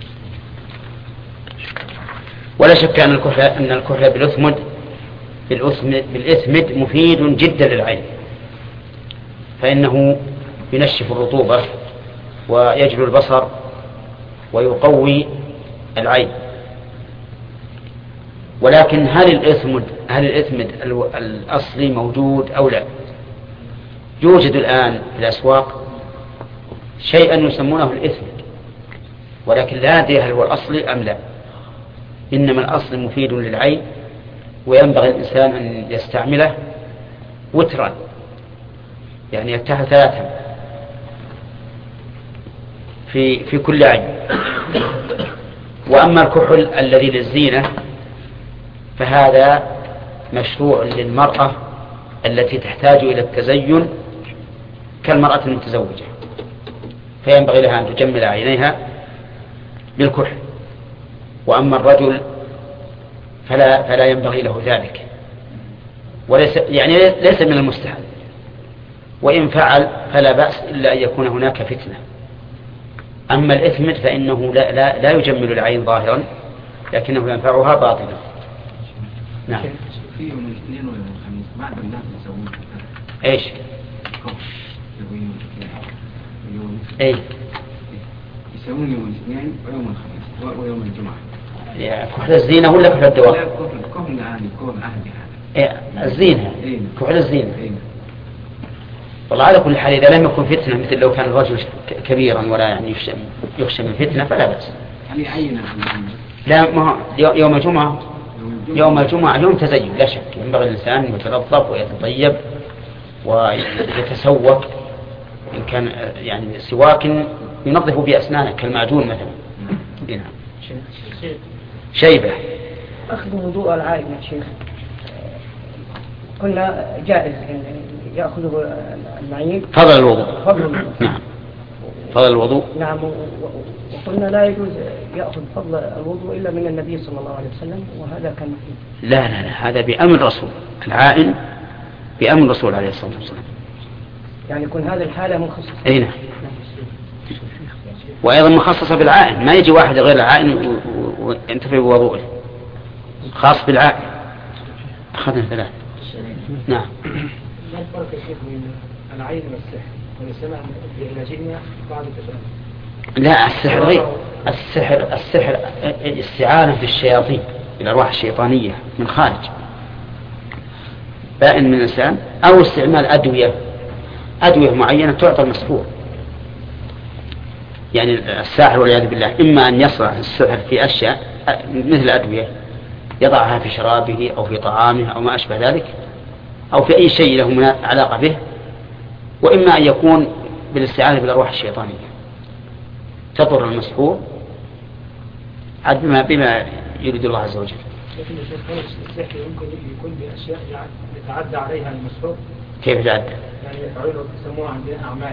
ولا شك أن الكحل أن الكحل بالأثمد بالأثمد بالإثمد مفيد جدا للعين، فإنه ينشف الرطوبة ويجلو البصر ويقوي العين. ولكن هل الإثمد هل الإثمد الأصلي موجود أو لا؟ يوجد الآن في الأسواق شيئا يسمونه الإثمد، ولكن لا أدري هل هو الأصلي أم لا. إنما الأصل مفيد للعين، وينبغي الإنسان أن يستعمله وترا، يعني يتها ثلاثا في في كل عين. وأما الكحل الذي للزينة فهذا مشروع للمرأة التي تحتاج إلى التزين كالمرأة المتزوجة، فينبغي لها أن تجمل عينيها بالكحل. وأما الرجل فلا فلا ينبغي له ذلك، وليس يعني ليس من المستحب، وإن فعل فلا بأس إلا أن يكون هناك فتنة. أما الإثمد فإنه لا, لا, لا يجمل العين ظاهرا، لكنه ينفعها باطنا. نعم. في يوم الاثنين ويوم الخميس بعد الناس يسوون ايش؟ اي يسوون يوم الاثنين ويوم الخميس ويوم الجمعة. يا كحل الزينة ولا كحل الدواء؟ لا كحل كحل عادي كحل عادي هذا. إيه الزينة. إيه. كحل الزينة. إيه. والله على كل حال إذا لم يكن فتنة مثل لو كان الرجل كبيرا ولا يعني يخشى من فتنة فلا بأس. يعني عينة. لا ما يوم الجمعة يوم الجمعة يوم تزين لا شك، ينبغي الإنسان يتنظف ويتطيب ويتسوق، إن كان يعني سواك ينظف بأسنانه كالمعجون مثلا. نعم. شيبة. أخذ وضوء العائد يا شيخ قلنا جائز يعني يأخذه المعين فضل الوضوء. فضل الوضوء. نعم فضل الوضوء. نعم. وقلنا لا يجوز يأخذ فضل الوضوء إلا من النبي صلى الله عليه وسلم، وهذا كان فيه. لا لا لا هذا بأمر الرسول، العائن بأمر الرسول عليه الصلاة والسلام. يعني يكون هذه الحالة مخصصة. أي نعم. وأيضا مخصصة بالعائن، ما يجي واحد غير العائن وينتفع بوضوءه، خاص بالعائن. أخذنا ثلاث. نعم. ما الفرق يا شيخ بين العين والسحر؟ ونسمع بعلاجها بعض التفاهم. لا السحر غير السحر السحر الاستعانة بالشياطين بالأرواح الشيطانية من خارج بائن من الإنسان، أو استعمال أدوية أدوية معينة تعطى المسحور. يعني الساحر والعياذ بالله إما أن يصنع السحر في أشياء مثل أدوية يضعها في شرابه أو في طعامه أو ما أشبه ذلك، أو في أي شيء له علاقة به وإما أن يكون بالاستعانة بالأرواح الشيطانية تضر المسحور عاد بما, بما يريد الله عز وجل. لكن الشيخ السحر يمكن يكون بأشياء يتعدى عليها المسحور. كيف يتعدى؟ يعني يفعلوا يسموها عندنا أعمال.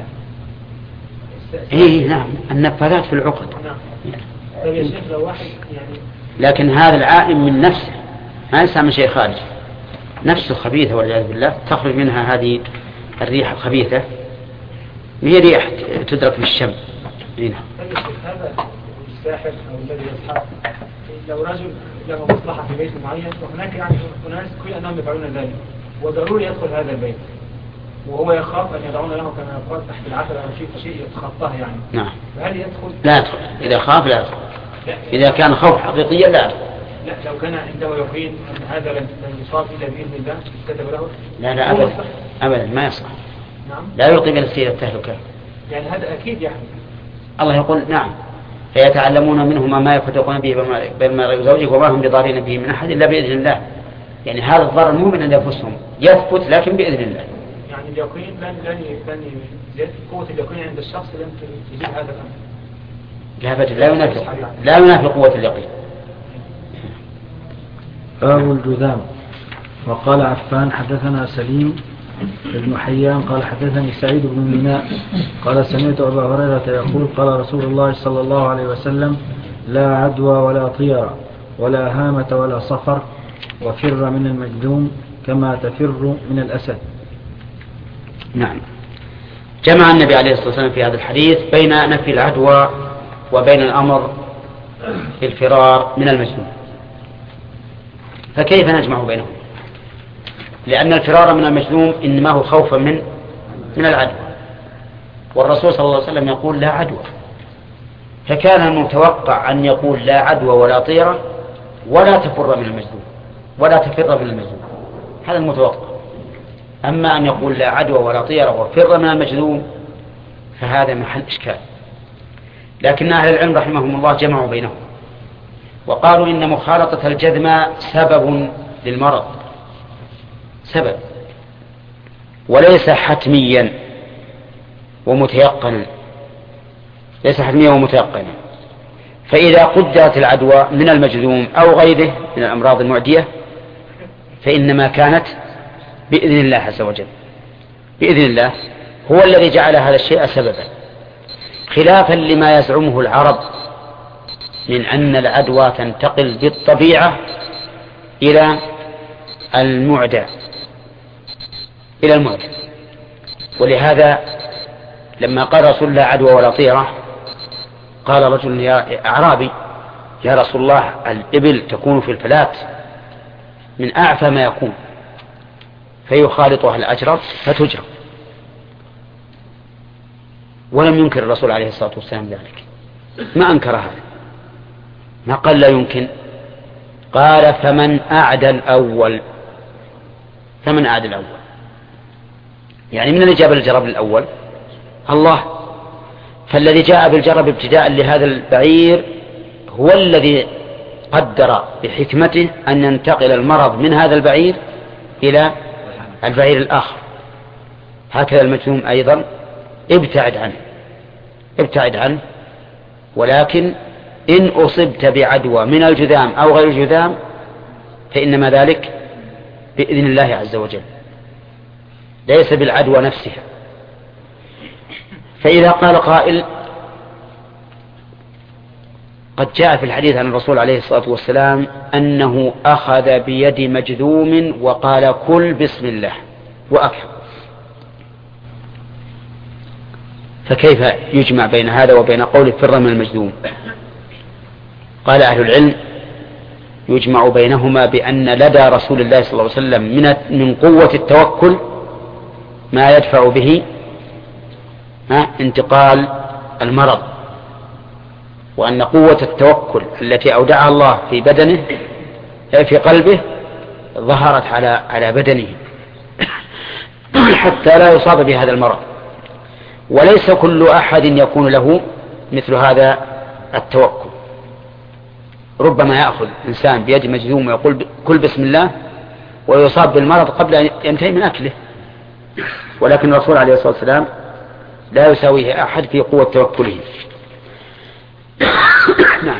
إيه نعم، النفاذات في العقد. نعم. طيب يا شيخ لو واحد يعني لكن هذا العائم من نفسه ما يسمى من شيء خارج، نفسه خبيثة والعياذ بالله، تخرج منها هذه الريح الخبيثة، هي ريح تدرك بالشم. هنا هذا الساحر أو الذي يصحى لو رجل له مصلحة في بيت معين وهناك يعني أناس كل أنهم يفعلون ذلك وضروري يدخل هذا البيت وهو يخاف أن يدعون له كما يقال تحت العتبة أو شيء شيء يتخطاه يعني. نعم. فهل يدخل؟ لا يدخل، إذا خاف لا يدخل. لا. إذا كان خوف حقيقيا لا يدخل. لا لو كان عنده يقين أن هذا لن يصاب إلا بإذن الله كتب له. لا لا أبدا أبدا ما يصح. نعم. لا يلقي بنفسه التهلكة. يعني هذا أكيد يعني. الله يقول نعم فيتعلمون منهما ما يفرقون به بين المرء وزوجه وما هم بضارين به من أحد إلا بإذن الله. يعني هذا الضرر مو من أنفسهم يثبت لكن بإذن الله. يعني اليقين لن لن لن زيادة قوة اليقين عند الشخص لن تجيب هذا الأمر. لا أبدا لا ينافق لا ينافق قوة اليقين. باب الجذام. وقال عفان حدثنا سليم ابن حيان قال حدثني سعيد بن ميناء قال سمعت أبا هريرة يقول قال رسول الله صلى الله عليه وسلم لا عدوى ولا طير ولا هامة ولا صفر وفر من المجذوم كما تفر من الأسد. نعم. جمع النبي عليه الصلاة والسلام في هذا الحديث بين نفي العدوى وبين الأمر في الفرار من المجذوم. فكيف نجمع بينهم؟ لأن الفرار من المجذوم إنما هو خوفا من من العدوى، والرسول صلى الله عليه وسلم يقول لا عدوى، فكان المتوقع أن يقول لا عدوى ولا طيرة ولا تفر من المجذوم ولا تفر من المجذوم، هذا المتوقع. أما أن يقول لا عدوى ولا طيرة وفر من المجذوم فهذا محل إشكال. لكن أهل العلم رحمهم الله جمعوا بينهم وقالوا إن مخالطة الجذم سبب للمرض، سبب وليس حتميا ومتيقنا، ليس حتميا ومتيقنا. فإذا قدرت العدوى من المجذوم أو غيره من الأمراض المعدية فإنما كانت بإذن الله عز وجل، بإذن الله هو الذي جعل هذا الشيء سببا، خلافا لما يزعمه العرب من أن العدوى تنتقل بالطبيعة إلى المعدى إلى المعدى. ولهذا لما قال رسول لا عدوى ولا طيرة قال رجل يا أعرابي يا رسول الله الإبل تكون في الفلات من أعفى ما يكون فيخالطها الأجرب فتجرب، ولم ينكر الرسول عليه الصلاة والسلام ذلك، ما أنكر هذا، ما قال لا يمكن، قال فمن أعدى الأول، فمن أعدى الأول يعني من اللي جاب الجرب الأول؟ الله. فالذي جاء بالجرب ابتداء لهذا البعير هو الذي قدر بحكمته أن ينتقل المرض من هذا البعير إلى البعير الآخر. هكذا المجذوم أيضا ابتعد عنه ابتعد عنه ولكن إن أصبت بعدوى من الجذام أو غير الجذام فإنما ذلك بإذن الله عز وجل ليس بالعدوى نفسها. فإذا قال قائل قد جاء في الحديث عن الرسول عليه الصلاة والسلام أنه أخذ بيد مجذوم وقال كل بسم الله وأكل، فكيف يجمع بين هذا وبين قول فر من المجذوم؟ قال أهل العلم يجمع بينهما بأن لدى رسول الله صلى الله عليه وسلم من من قوة التوكل ما يدفع به انتقال المرض، وأن قوة التوكل التي أودعها الله في بدنه في قلبه ظهرت على على بدنه حتى لا يصاب بهذا المرض. وليس كل أحد يكون له مثل هذا التوكل، ربما يأخذ إنسان بيد مجذوم ويقول كل بسم الله ويصاب بالمرض قبل أن ينتهي من أكله، ولكن الرسول عليه الصلاة والسلام لا يساويه أحد في قوة توكله. نعم.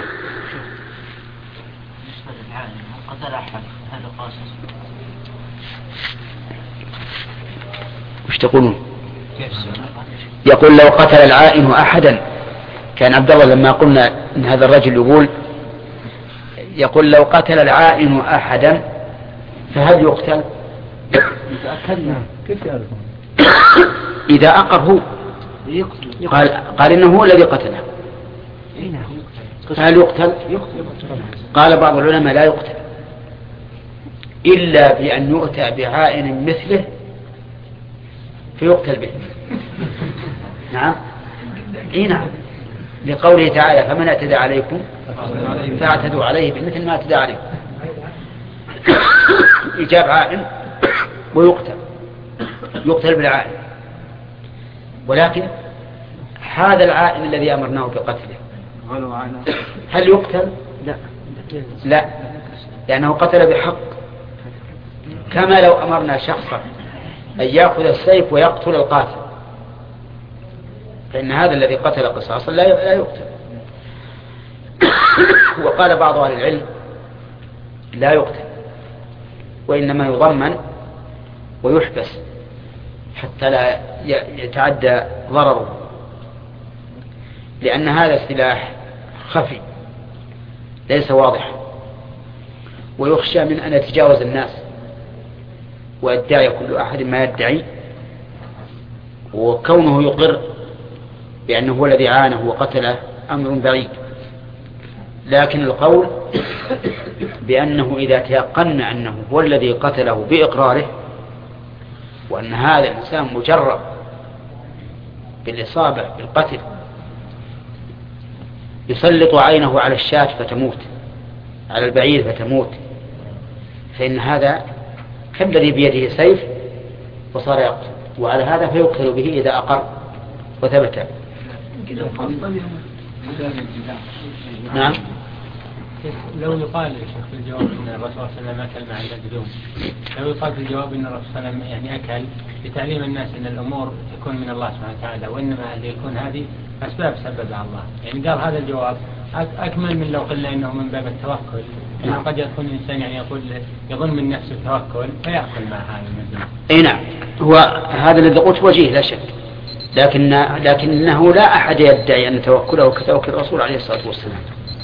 وش تقولون؟ يقول لو قتل العائن أحدا، كان عبد الله لما قلنا إن هذا الرجل يقول يقول لو قتل العائن أحدا فهل يقتل؟ إذا أقر هو قال, قال إنه هو الذي قتله، فهل يقتل؟ قال بعض العلماء لا يقتل إلا بأن يؤتى بعائن مثله فيقتل به. نعم إيه نعم، لقوله تعالى فمن اعتدى عليكم فاعتدوا عليه بمثل ما اعتدى عليكم. يجاب عائن ويقتل، يقتل بالعائن. ولكن هذا العائن الذي أمرناه بقتله هل يقتل؟ لا لا، لأنه قتل بحق، كما لو أمرنا شخصا أن يأخذ السيف ويقتل القاتل، فإن هذا الذي قتل قصاصا لا يقتل. وقال بعض أهل العلم لا يقتل، وإنما يضمن ويحبس حتى لا يتعدى ضرره، لأن هذا السلاح خفي ليس واضح، ويخشى من أن يتجاوز الناس ويدعي كل أحد ما يدعي، وكونه يقر بأنه هو الذي عانه وقتله أمر بعيد. لكن القول بأنه إذا تيقنا أنه هو الذي قتله بإقراره، وأن هذا الإنسان مجرب بالإصابة بالقتل، يسلط عينه على الشاة فتموت، على البعير فتموت، فإن هذا كالذي بيده سيف وصار يقتل، وعلى هذا فيقتل به إذا أقر وثبت. نعم. لو يقال يا شيخ في الجواب ان الرسول صلى الله عليه وسلم اكل مع الدجوم، لو يقال في الجواب ان الرسول صلى الله عليه وسلم يعني اكل لتعليم الناس ان الامور تكون من الله سبحانه وتعالى، وانما اللي يكون هذه اسباب سببها الله، يعني قال هذا الجواب اكمل من لو قلنا انه من باب التوكل، انه قد يكون الانسان يعني يقول يظن من نفسه التوكل فيأكل مع هذا المجنون. اي نعم، هو هذا الذي قلت وجيه لا شك، لكن لكنه لا احد يدعي ان توكله كتوكل الرسول عليه الصلاه والسلام،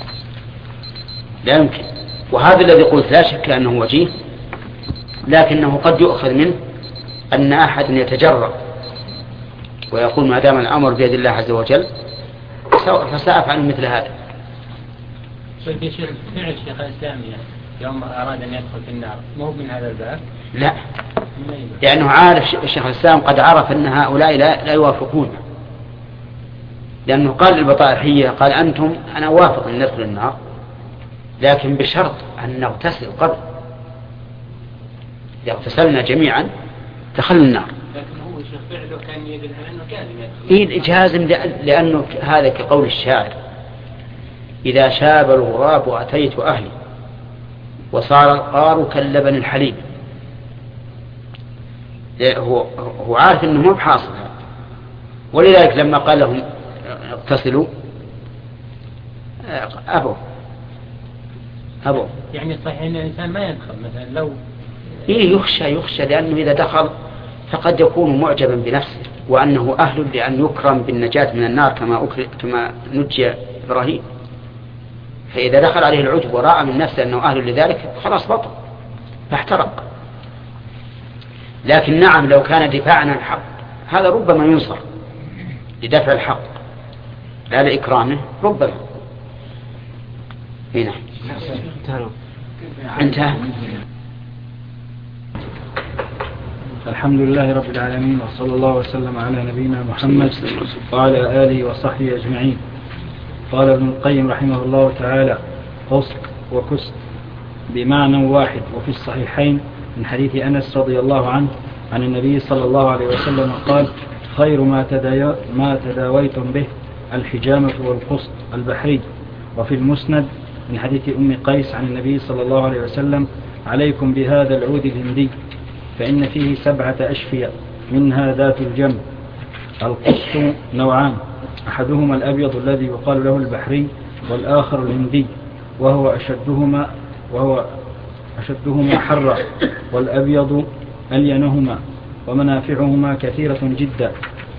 لا يمكن. وهذا الذي قلت لا شك أنه وجيه، لكنه قد يؤخذ منه أن أحد يتجرأ ويقول ما دام الأمر بيد الله عز وجل فسأفعل مثل هذا. فعل الشيخ الإسلامي يوم أراد أن يدخل في النار مو من هذا الباب؟ لا، لأنه عارف الشيخ الإسلام قد عرف أن هؤلاء لا, لا يوافقون، لأنه قال للبطائحية قال أنتم أنا أوافق أن ندخل النار لكن بشرط أن نغتسل قبل، إذا اغتسلنا جميعا دخلنا النار. لكن هو الشيخ فعله كان يدل على أنه كاذب. إيه جازم، لأنه هذا كقول الشاعر إذا شاب الغراب أتيت أهلي وصار القار كاللبن الحليب. هو هو عارف أنه مو بحاصل، ولذلك لما قال لهم اغتسلوا أبوا أبو. يعني صحيح أن الإنسان ما يدخل مثلا لو إيه يخشى يخشى لأنه إذا دخل فقد يكون معجبا بنفسه وأنه أهل لأن يكرم بالنجاة من النار كما كما نجي إبراهيم، فإذا دخل عليه العجب ورأى من نفسه أنه أهل لذلك خلاص بطل فاحترق. لكن نعم لو كان دفاعا عن الحق هذا ربما ينصر لدفع الحق لا لإكرامه ربما. هنا انتهى. الحمد لله رب العالمين، وصلى الله وسلم على نبينا محمد وعلى آله وصحبه أجمعين. قال ابن القيم رحمه الله تعالى: قسط وكسط بمعنى واحد، وفي الصحيحين من حديث أنس رضي الله عنه عن النبي صلى الله عليه وسلم قال: خير ما, تداي... ما تداويتم به الحجامة والقسط البحري. وفي المسند من حديث أم قيس عن النبي صلى الله عليه وسلم: عليكم بهذا العود الهندي فإن فيه سبعة أشفية منها ذات الجنب. القسط نوعان، أحدهما الأبيض الذي يقال له البحري، والآخر الهندي، وهو أشدهما وهو أشدهما حرا، والأبيض ألينهما، ومنافعهما كثيرة جدا،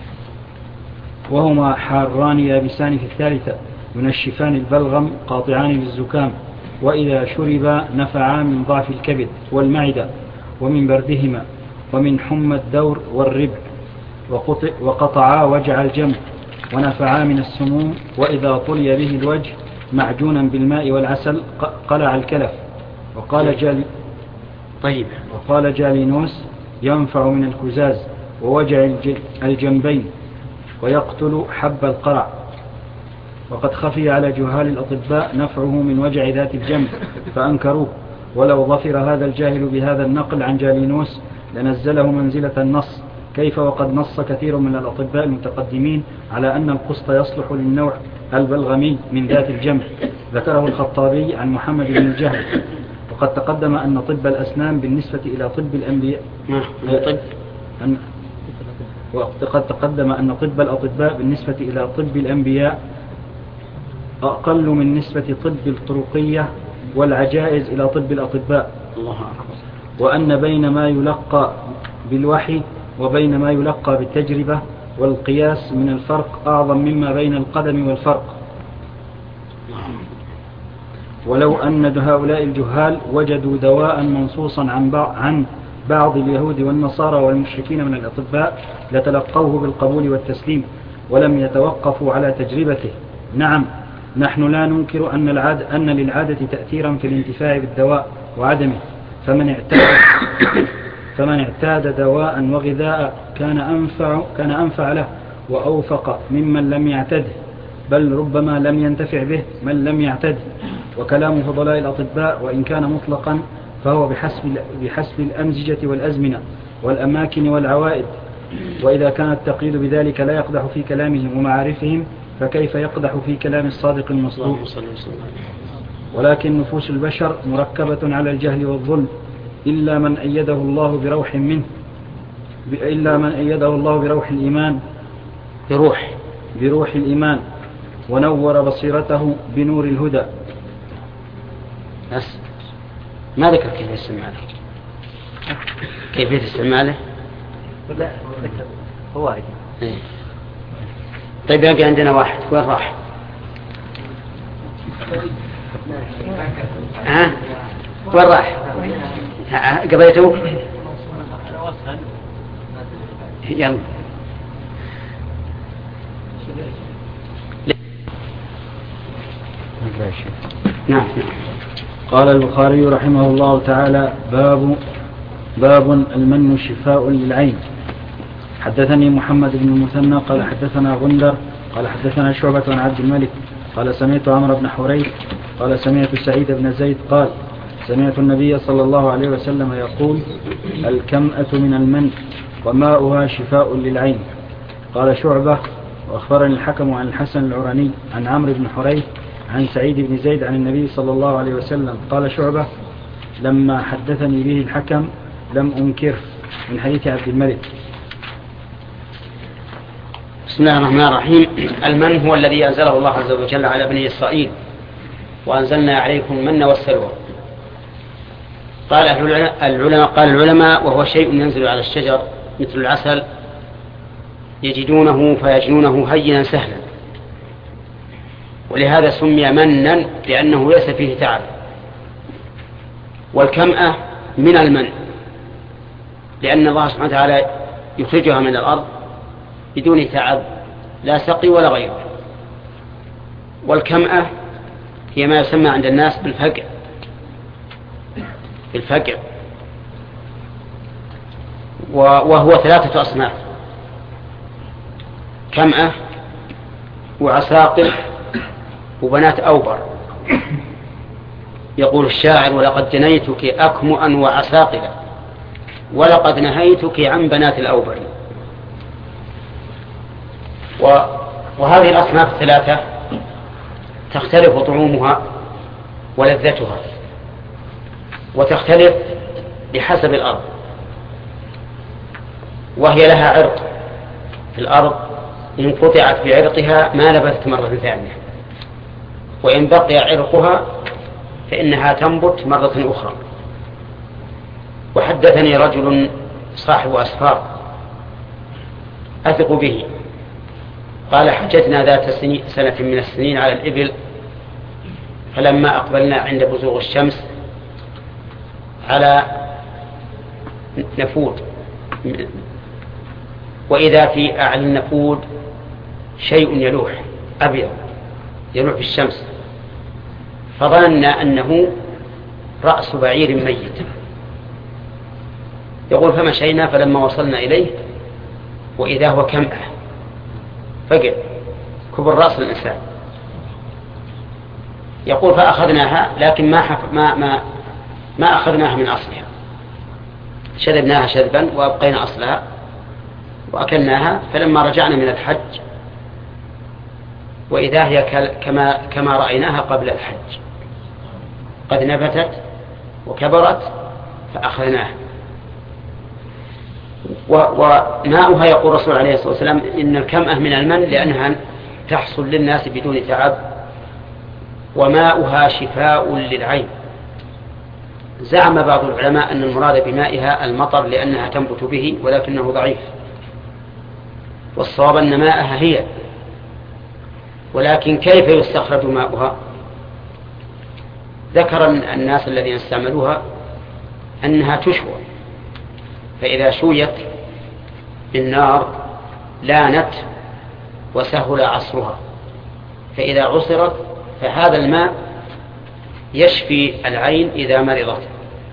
وهما حاران يابسان في الثالثة، ينشفان البلغم قاطعان للزكام، وإذا شربا نفعا من ضعف الكبد والمعدة ومن بردهما ومن حمى الدور والربع، وقطعا وجع الجنب ونفعا من السموم، وإذا طلي به الوجه معجونا بالماء والعسل قلع الكلف. وقال جالي طيب وقال جالينوس ينفع من الكزاز ووجع الجنبين ويقتل حب القرع. وقد خفي على جهال الأطباء نفعه من وجع ذات الجنب فأنكروه، ولو ظفر هذا الجاهل بهذا النقل عن جالينوس لنزله منزلة النص، كيف وقد نص كثير من الأطباء المتقدمين على أن القسط يصلح للنوع البلغمي من ذات الجنب. ذكره الخطابي عن محمد بن الجهل. وقد تقدم أن طب الأسنان بالنسبة إلى طب الأنبياء طب أن وقد تقدم أن طب الأطباء بالنسبة إلى طب الأنبياء أقل من نسبة طب الطرقية والعجائز إلى طب الأطباء، وأن بين ما يلقى بالوحي وبين ما يلقى بالتجربة والقياس من الفرق أعظم مما بين القدم والفرق. ولو أن هؤلاء الجهال وجدوا دواء منصوصا عن عن بعض اليهود والنصارى والمشركين من الأطباء لتلقوه بالقبول والتسليم ولم يتوقفوا على تجربته. نعم، نحن لا ننكر أن, العاد أن للعادة تأثيرا في الانتفاع بالدواء وعدمه، فمن اعتاد, فمن اعتاد دواء وغذاء كان أنفع, كان أنفع له وأوفق ممن لم يعتده، بل ربما لم ينتفع به من لم يعتده. وكلام فضلاء الأطباء وإن كان مطلقا فهو بحسب, بحسب الأمزجة والأزمنة والأماكن والعوائد، وإذا كان التقييد بذلك لا يقدح في كلامهم ومعارفهم فكيف يقدح في كلام الصادق المصدوق؟ ولكن نفوس البشر مركبة على الجهل والظلم، إلا من أيده الله بروح منه إلا من أيده الله بروح الإيمان بروح بروح الإيمان ونور بصيرته بنور الهدى. بس ما ذكر كيف استعماله كيفية استعماله لا ذكر هو إيه. طيب يبقى عندنا واحد، وين راح؟ ها؟ وين راح؟ قضيته؟ يلا. نعم. قال البخاري رحمه الله تعالى: باب باب المن شفاء للعين. حدثني محمد بن المثنى قال حدثنا غندر قال حدثنا شعبة عن عبد الملك قال سمعت عمرو بن حريث قال سمعت سعيد بن زيد قال سمعت النبي صلى الله عليه وسلم يقول: الكمأة من المن وماؤها شفاء للعين. قال شعبة: وأخبرني الحكم عن الحسن العراني عن عمرو بن حريث عن سعيد بن زيد عن النبي صلى الله عليه وسلم. قال شعبة: لما حدثني به الحكم لم أنكره، من حديث عبد الملك. بسم الله الرحمن الرحيم. المن هو الذي أنزله الله عز وجل على بني إسرائيل: وأنزلنا عليكم المن والسلوى. قال العلماء قال العلماء وهو شيء ينزل على الشجر مثل العسل يجدونه فيجنونه هينا سهلا، ولهذا سمي منا لأنه ليس فيه تعب. والكمأة من المن لأن الله سبحانه وتعالى يخرجها من الأرض بدون تعب، لا سقي ولا غيره. والكمأة هي ما يسمى عند الناس بالفقع بالفقع وهو ثلاثة أصناف: كمأة وعساقل وبنات أوبر. يقول الشاعر: ولقد جنيتك أكمؤا وعساقلا ولقد نهيتك عن بنات الأوبر. وهذه الأصناف الثلاثة تختلف طعومها ولذتها، وتختلف بحسب الأرض. وهي لها عرق في الأرض، إن قطعت بعرقها ما نبتت مرة ثانية، وإن بقي عرقها فإنها تنبت مرة أخرى. وحدثني رجل صاحب أسفار أثق به قال حجتنا ذات سنة من السنين على الإبل، فلما أقبلنا عند بزوغ الشمس على نفود، وإذا في أعلى النفود شيء يلوح أبيض يلوح في الشمس، فظننا أنه رأس بعير ميت. يقول فمشينا فلما وصلنا إليه وإذا هو كمأة فقع كبر رأس الإنسان. يقول فأخذناها لكن ما حف... ما ما ما أخذناها من أصلها، شذبناها شذبا وأبقينا أصلها وأكلناها. فلما رجعنا من الحج وإذا هي كما كما رأيناها قبل الحج، قد نبتت وكبرت فأخذناها. وماؤها يقول الرسول عليه الصلاة والسلام إن الكمأة من المن لأنها تحصل للناس بدون تعب، وماؤها شفاء للعين. زعم بعض العلماء أن المراد بمائها المطر لأنها تنبت به، ولكنه ضعيف، والصواب أن ماءها هي. ولكن كيف يستخرج ماؤها؟ ذكر الناس الذين استعملوها أنها تشوى، فإذا شويت بالنار لانت وسهل عصرها، فإذا عصرت فهذا الماء يشفي العين إذا مرضت.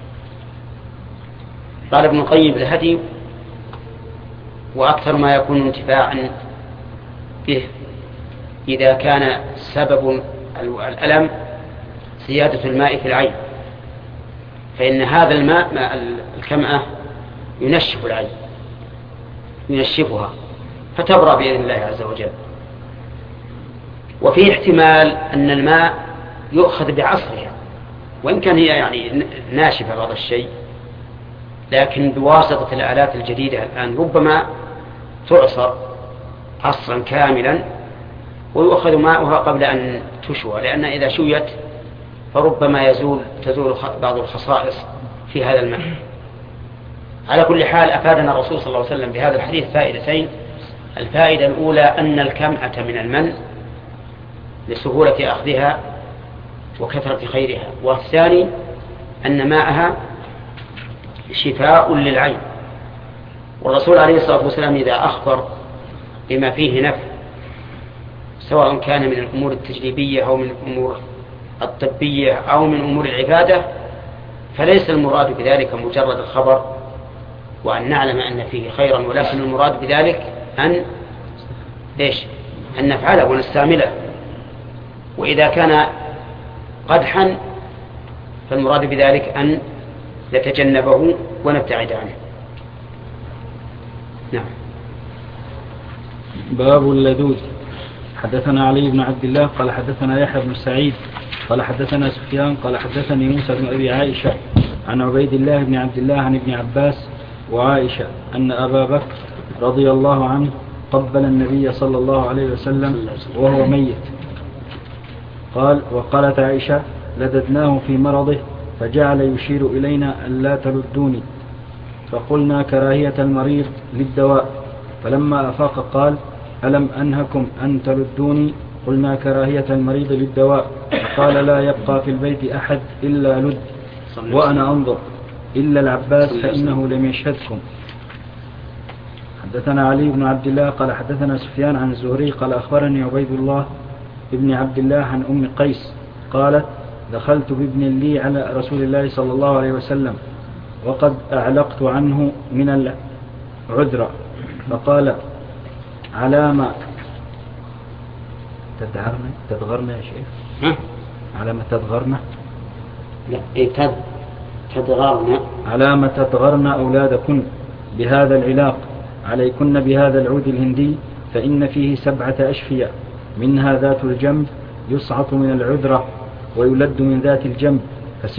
قال ابن القيم الهدي وأكثر ما يكون انتفاعا به إذا كان سبب الألم زيادة الماء في العين، فإن هذا الماء ماء الكمأة ينشف العين ينشفها فتبرأ بإذن الله عز وجل. وفي احتمال أن الماء يؤخذ بعصرها، وإن كان هي يعني ناشفة بعض الشيء، لكن بواسطة الآلات الجديدة الآن ربما تعصر عصرا كاملا ويؤخذ ماؤها قبل أن تشوى، لأن إذا شويت فربما يزول تزول بعض الخصائص في هذا الماء. على كل حال أفادنا الرسول صلى الله عليه وسلم بهذا الحديث فائدتين. الفائدة الأولى أن الكمأة من المن لسهولة أخذها وكثرة خيرها، والثاني أن ماءها شفاء للعين. والرسول عليه الصلاة والسلام إذا أخبر بما فيه نفع سواء كان من الأمور التجريبية أو من الأمور الطبية أو من أمور العبادة، فليس المراد بذلك مجرد الخبر وأن نعلم أن فيه خيرا، ولكن المراد بذلك أن إيش؟ أن نفعله ونستعمله. وإذا كان قدحا فالمراد بذلك أن نتجنبه ونبتعد عنه. نعم. باب اللذوذ. حدثنا علي بن عبد الله قال حدثنا يحيى بن سعيد قال حدثنا سفيان قال حدثني موسى بن أبي عائشة عن عبيد الله بن عبد الله عن ابن عباس وعائشة أن أبا بكر رضي الله عنه قبل النبي صلى الله عليه وسلم وهو ميت. قال وقالت عائشة لددناه في مرضه فجعل يشير إلينا أن لا تلدوني، فقلنا كراهية المريض للدواء، فلما أفاق قال ألم أنهكم أن تلدوني؟ قلنا كراهية المريض للدواء، فقال لا يبقى في البيت أحد إلا لد وأنا أنظر إلا العباس فإنه لم يشهدكم. حدثنا علي بن عبد الله قال حدثنا سفيان عن الزهري قال أخبرني عبيد الله ابن عبد الله عن أم قيس قالت دخلت بابن لي على رسول الله صلى الله عليه وسلم وقد أعلقت عنه من العذرة، فقال على ما تدغرنا تدغرنا يا شيخ؟ على ما تدغرنا؟ لا إيه تد تدغرنا على ما تدغرن أولادكن بهذا العلاق، عليكن بهذا العود الهندي فإن فيه سبعة أشفية، منها ذات الجنب يصعط من العذرة ويلد من ذات الجنب.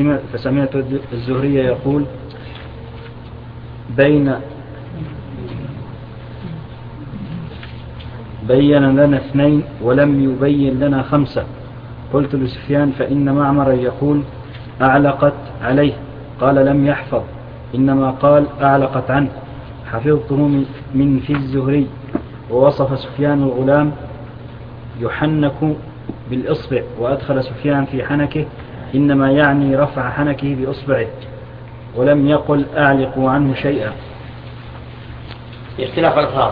فسمعت الزهري يقول بين بين لنا اثنين ولم يبين لنا خمسة. قلت لسفيان فإن معمر يقول أعلقت عليه، قال لم يحفظ، إنما قال أعلقت عنه، حفظته من في الزهري. ووصف سفيان الغلام يحنك بالإصبع، وأدخل سفيان في حنكه إنما يعني رفع حنكه بإصبعه، ولم يقل أعلقوا عنه شيئا. اختلاف الألفاظ.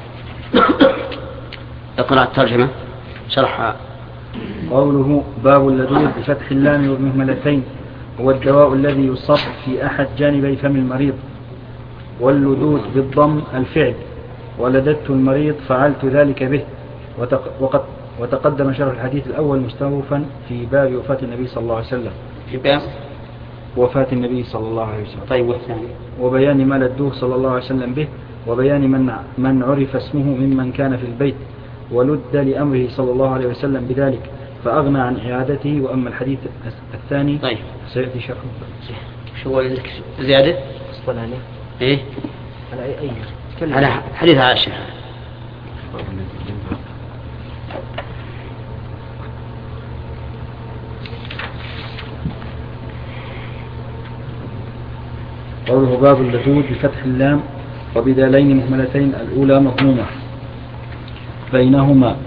اقرأ الترجمة شرح. قوله باب اللدود بفتح اللام والمهملتين هو الدواء الذي يصب في أحد جانبي فم المريض، واللدود بالضم الفعل، ولددت المريض فعلت ذلك به. وقد وتقدم شرح الحديث الأول مستوفا في باب وفاة النبي صلى الله عليه وسلم. في باب وفاة النبي صلى الله عليه وسلم. طيب، والثاني وبيان ما لدوه صلى الله عليه وسلم به، وبيان من من عرف اسمه ممن كان في البيت ولد لأمره صلى الله عليه وسلم بذلك فأغنى عن إعادته. وأما الحديث الثاني طيب سيأتي شرحه. شو عندك زيادة؟ أصبر عليه. إيه؟ على أي أي؟ على حديث عائشة. قوله باب اللدود بفتح اللام وبدالين مهملتين، الأولى مضمومة بينهما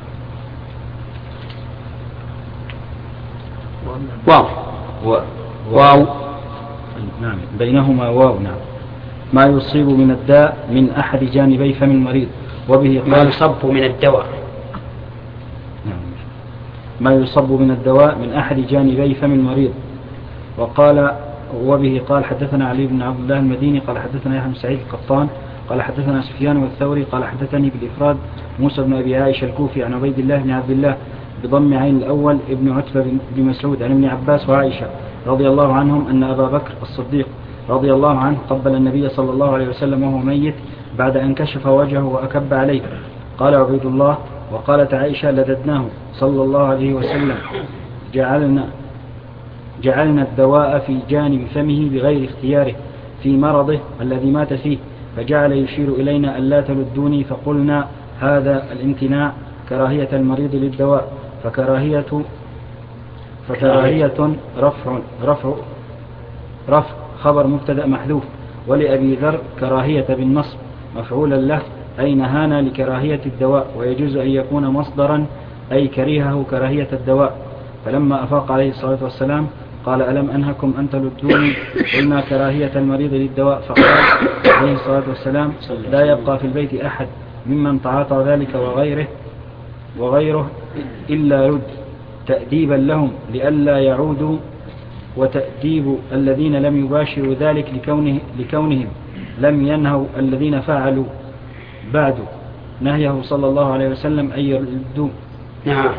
واو و... واو نعم بينهما واو نعم ما يصيب من الداء من أحد جانبي فم المريض، وبه ما يصب من الدواء. نعم ما يصب من الدواء من أحد جانبي فم المريض. وقال وبه قال حدثنا علي بن عبد الله المديني قال حدثنا يحيى بن سعيد القطان قال حدثنا سفيان والثوري قال حدثني بالإفراد موسى بن أبي عائشة الكوفي عن عبيد الله بن عبد الله بضم عين الأول ابن عتبة بن مسعود عن ابن عباس وعائشة رضي الله عنهم أن أبا بكر الصديق رضي الله عنه قبل النبي صلى الله عليه وسلم وهو ميت بعد أن كشف وجهه وأكب عليه. قال عبيد الله وقالت عائشة لددناه صلى الله عليه وسلم جعلنا جعلنا الدواء في جانب فمه بغير اختياره في مرضه الذي مات فيه، فجعل يشير إلينا ألا تلدوني، فقلنا هذا الامتناع كراهية المريض للدواء، فكراهية فكراهية رفع رفع رفع خبر مبتدأ محذوف. ولأبي ذر كراهية بالنصب مفعولا له أي نهانا لكراهية الدواء، ويجوز أن يكون مصدرا أي كريهه كراهية الدواء. فلما أفاق عليه الصلاة والسلام قال ألم أنهكم أن تلدوني؟ قلنا كراهية المريض للدواء. فقال عليه الصلاة والسلام لا يبقى في البيت أحد ممن تعاطى ذلك وغيره وغيره إلا رد تأديبا لهم لئلا يعودوا، وتأديب الذين لم يباشروا ذلك لكونه لكونهم لم ينهوا الذين فعلوا بعد نهيه صلى الله عليه وسلم أن يردوا. نعم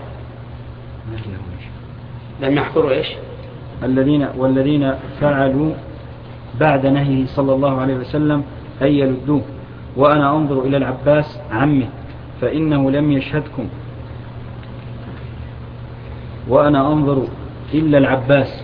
لم يحضروا إيش الذين والذين فعلوا بعد نهيه صلى الله عليه وسلم أن يردوه. وأنا أنظر إلى العباس عمه فإنه لم يشهدكم وأنا أنظر إلا العباس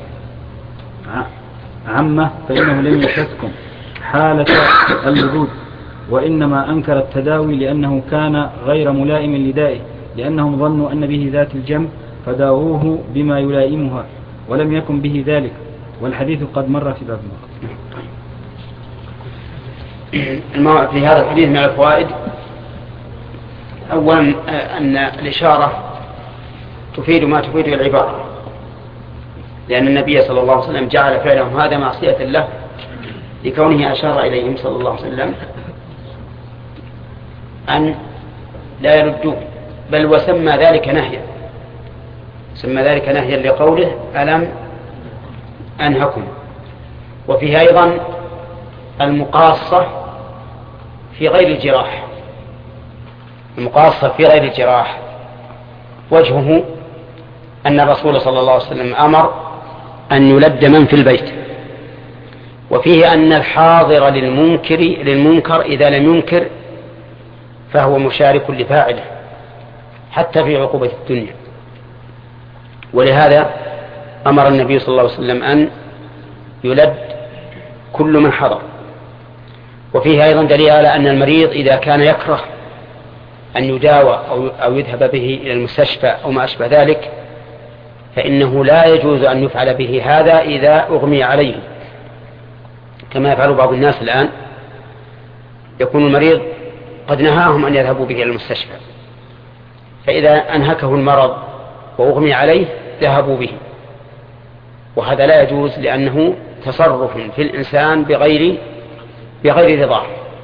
عمه فإنه لم يشهدكم حالة اللدود، وإنما أنكر التداوي لأنه كان غير ملائم لدائه، لأنهم ظنوا أن به ذات الجنب فداووه بما يلائمها ولم يكن به ذلك، والحديث قد مر في باب الموضوع. في هذا الحديث من الفوائد أولا أن الإشارة تفيد ما تفيد العبارة، لأن النبي صلى الله عليه وسلم جعل فعلهم هذا معصية له لكونه أشار إليهم صلى الله عليه وسلم أن لا يردوه، بل وسمى ذلك نهيا سمى ذلك نهيا لقوله ألم أنهكم. وفيه أيضا المقاصة في غير الجراح المقاصة في غير الجراح وجهه أن الرسول صلى الله عليه وسلم أمر أن يلد من في البيت، وفيه أن الحاضر للمنكر للمنكر إذا لم ينكر فهو مشارك لفاعله حتى في عقوبة الدنيا، ولهذا أمر النبي صلى الله عليه وسلم أن يلد كل من حضر. وفيه أيضا دليل على أن المريض إذا كان يكره أن يداوى أو يذهب به إلى المستشفى أو ما أشبه ذلك، فإنه لا يجوز أن يفعل به هذا إذا أغمي عليه، كما يفعل بعض الناس الآن، يكون المريض قد نهاهم أن يذهبوا به إلى المستشفى، فإذا أنهكه المرض وأغمي عليه ذهبوا به، وهذا لا يجوز لأنه تصرف في الإنسان بغير بغير رضاه.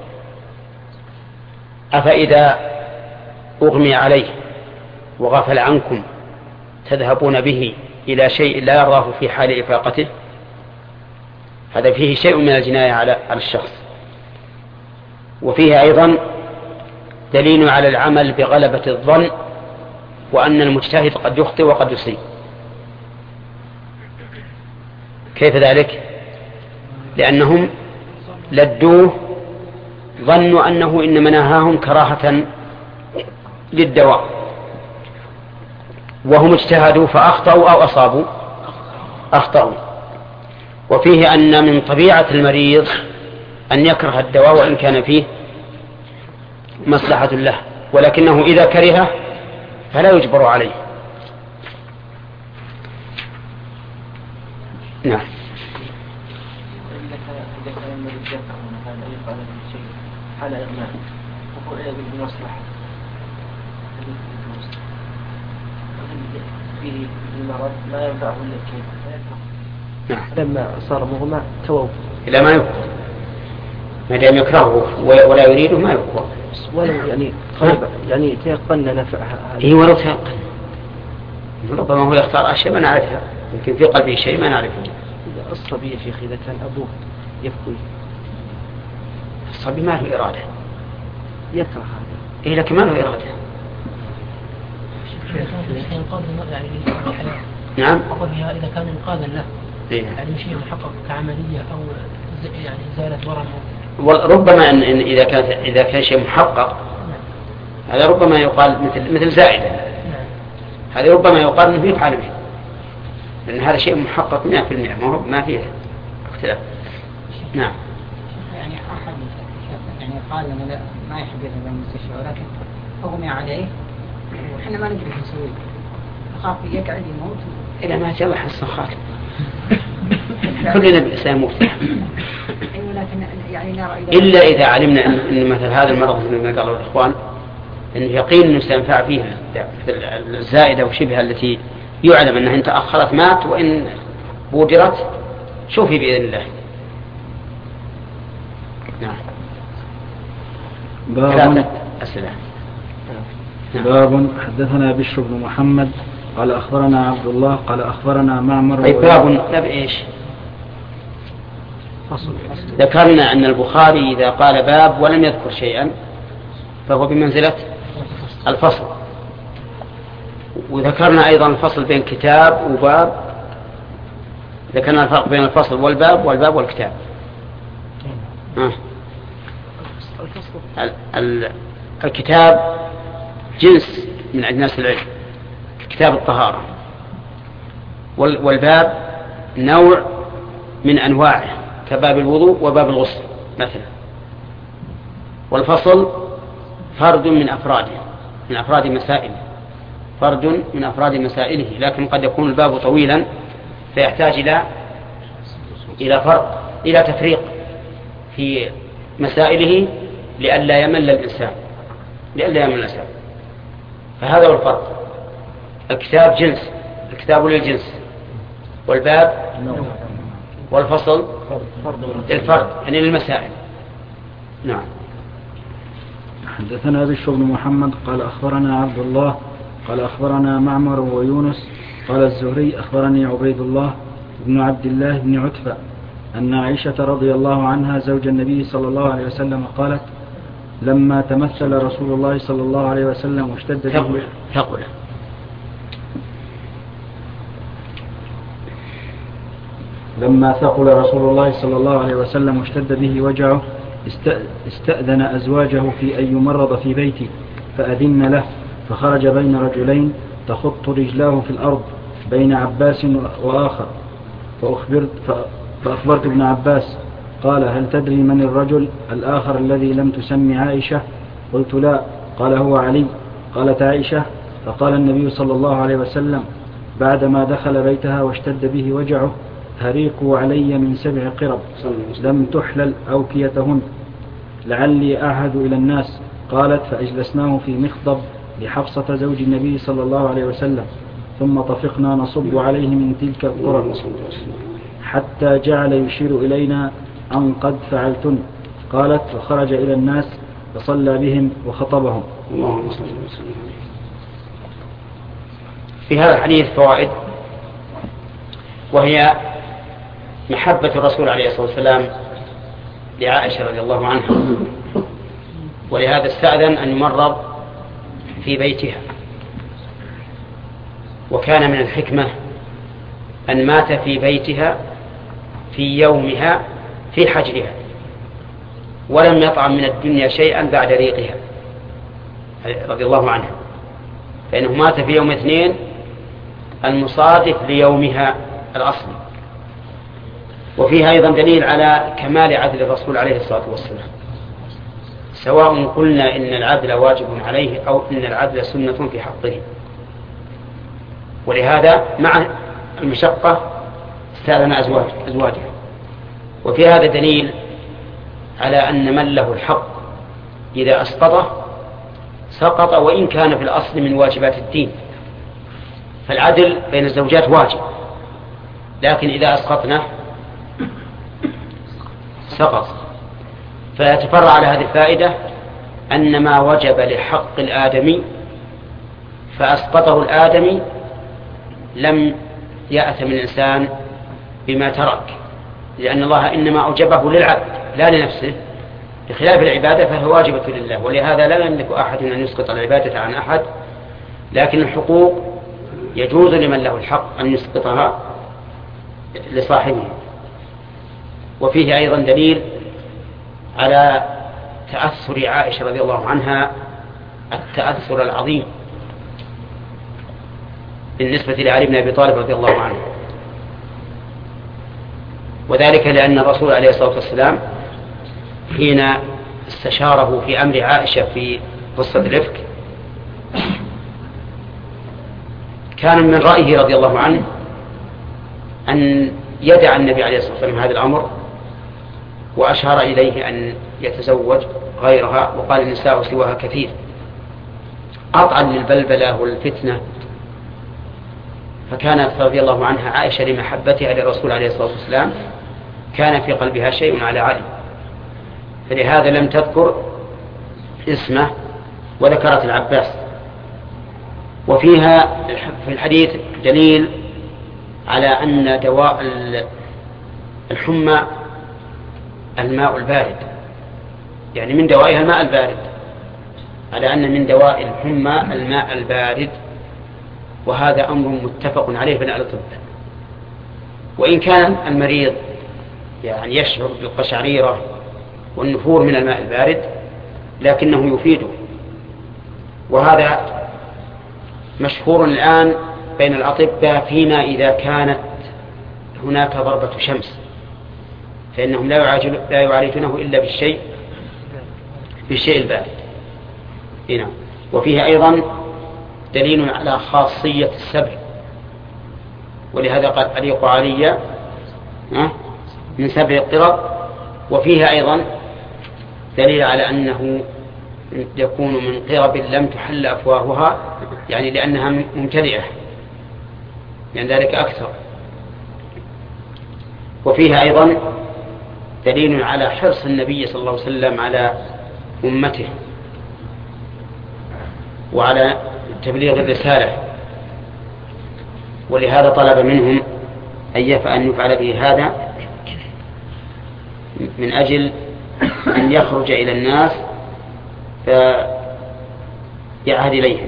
أفإذا أغمي عليه وغفل عنكم تذهبون به إلى شيء لا يراه في حال إفاقته؟ هذا فيه شيء من الجناية على الشخص. وفيه أيضا دليل على العمل بغلبة الظن، وأن المجتهد قد يخطئ وقد يصيب. كيف ذلك؟ لأنهم لدوه، ظنوا أنه إنما نهاهم كراهة للدواء، وهم اجتهدوا فأخطأوا أو أصابوا أخطأوا. وفيه أن من طبيعة المريض أن يكره الدواء وإن كان فيه مصلحة له، ولكنه إذا كرهه فلا يجبر عليه. نعم. إذا كان المريض يكره من هذا يفعل شيء حال إغماء وهو إلى بالمصلحة فيه المرض ما ينفعه إلا كيف. نعم. لما صار مغمى توقف إلى ما يكره، ما دام يكرهه ولا يريده ما يكره، ولو يعني طيب يعني تيقن نفعها. إيه ولو تيقن، ربما هو يختار أشياء ما نعرفها، يمكن في قلبه شيء ما نعرفه. الصبي يا شيخ إذا كان أبوه يبكي، الصبي ما له إرادة، يكره هذا. إيه لكن ما له إرادة. نعم. إذا كان إنقاذا له إيه؟ يعني شيء محقق كعملية أو يعني إزالة ورم. وربما إن إن إذا كان إذا كان شيء محقق هذا ربما يقال مثل مثل زائدة، هذا ربما يقال إنه يفعل به، لأن هذا شيء محقق مئة في المئة، ما ما فيه اختلاف. نعم. يعني أحد يعني قال أنا لا ما يحب يذهب المستشفى ولكن أغمي عليه وإحنا ما ندري شو نسوي، أخاف يقعد يموت. إلى ما جاء حسن خاتم. كلنا بإسلام مفتاح. إلا إذا علمنا إن, إن مثل هذا المرض مثل ما قالوا الإخوان إن يقين إنه سينفع فيه الزائدة وشبهها التي يعلم أنها إن تأخرت مات، وإن بودرت شوفي بإذن الله. نعم. باب أسئلة. باب حدثنا بشر بن محمد قال أخبرنا عبد الله قال أخبرنا معمر. طيب باب باب إيش؟ فصل. ذكرنا أن البخاري إذا قال باب ولم يذكر شيئا فهو بمنزلة الفصل، وذكرنا أيضا الفصل بين كتاب وباب، ذكرنا الفرق بين الفصل والباب والباب والكتاب. آه. ال ال الكتاب جنس من أجناس العلم كتاب الطهارة، والباب نوع من أنواعه كباب الوضوء وباب الغسل مثلا، والفصل فرد من أفراده من أفراد مسائله فرد من أفراد مسائله لكن قد يكون الباب طويلا فيحتاج إلى إلى فرق إلى تفريق في مسائله لئلا يمل الإنسان لئلا يمل الإنسان فهذا هو الفرق. الكتاب جنس، الكتاب للجنس، والباب والفصل الفرد يعني للمسائل. نعم. حدثنا بشر بن محمد قال أخبرنا عبد الله قال أخبرنا معمر ويونس قال الزهري أخبرني عبيد الله بن عبد الله بن عتبة أن عائشة رضي الله عنها زوج النبي صلى الله عليه وسلم قالت لما تمثل رسول الله صلى الله عليه وسلم واشتد به ثقل لما ثقل رسول الله صلى الله عليه وسلم واشتد به وجعه استأذن أزواجه في أن يمرض في بيته فأذن له فخرج بين رجلين تخط رجلاه في الأرض بين عباس وآخر فأخبرت, فأخبرت ابن عباس قال هل تدري من الرجل الآخر الذي لم تسمي عائشة؟ قلت لا. قال هو علي. قالت عائشة فقال النبي صلى الله عليه وسلم بعدما دخل بيتها واشتد به وجعه هريقوا علي من سبع قرب لم تحلل أوكيتهن لعلي أعهد إلى الناس. قالت فأجلسناه في مخضب لحفصة زوج النبي صلى الله عليه وسلم ثم طفقنا نصب عليه من تلك القرب حتى جعل يشير إلينا أن قد فعلتن. قالت فخرج إلى الناس فصلى بهم وخطبهم. في هذا الحديث فوائد، وهي محبة الرسول عليه الصلاة والسلام لعائشة رضي الله عنها، ولهذا استأذن أن يمرض في بيتها. وكان من الحكمة أن مات في بيتها في يومها في حجرها، ولم يطعم من الدنيا شيئا بعد ريقها رضي الله عنها، فإنه مات في يوم اثنين المصادف ليومها الأصلي. وفيها أيضا دليل على كمال عدل الرسول عليه الصلاة والسلام، سواء قلنا إن العدل واجب عليه أو إن العدل سنة في حقه. ولهذا مع المشقة استأذن أزواجه. وفي هذا دليل على أن من له الحق إذا أسقطه سقط، وإن كان في الأصل من واجبات الدين. فالعدل بين الزوجات واجب، لكن إذا أسقطناه سقط. فيتفرع على هذه الفائدة أن ما وجب لحق الآدمي فأسقطه الآدمي لم يأثم الإنسان بما ترك، لأن الله إنما أوجبه للعبد لا لنفسه، بخلاف العبادة فهو واجبة لله. ولهذا لا يملك أحد أن يسقط العبادة عن أحد، لكن الحقوق يجوز لمن له الحق أن يسقطها لصاحبه. وفيه أيضا دليل على تأثر عائشة رضي الله عنها التأثر العظيم بالنسبة لعلي بن أبي طالب رضي الله عنه، وذلك لأن الرسول عليه الصلاة والسلام حين استشاره في أمر عائشة في قصة الإفك كان من رأيه رضي الله عنه أن يدع النبي عليه الصلاة والسلام هذا الأمر، وأشار إليه أن يتزوج غيرها، وقال النساء سواها كثير، قطعا للبلبلة والفتنة. فكانت رضي الله عنها عائشة لمحبتها للرسول عليه الصلاة والسلام كان في قلبها شيء على علي، فلهذا لم تذكر اسمه وذكرت العباس. وفيها في الحديث دليل على أن دواء الحمى الماء البارد، يعني من دوائها الماء البارد، على أن من دواء الحمى الماء البارد، وهذا أمر متفق عليه بين أهل الطب. وإن كان المريض يعني يشعر بالقشعريرة والنفور من الماء البارد لكنه يفيده، وهذا مشهور الآن بين الأطباء فيما إذا كانت هناك ضربة شمس، فإنهم لا يعالجونه إلا بالشيء بالشيء البارد. هنا وفيها أيضا دليل على خاصية السبع، ولهذا قال أليق علي من سبع قرب. وفيها أيضا دليل على أنه يكون من قرب لم تحل أفواهها، يعني لأنها ممتلئة، يعني ذلك أكثر. وفيها أيضا دليل على حرص النبي صلى الله عليه وسلم على أمته وعلى تبليغ الرسالة، ولهذا طلب منهم أن يفعل به هذا من أجل أن يخرج إلى الناس فيعهد إليهم.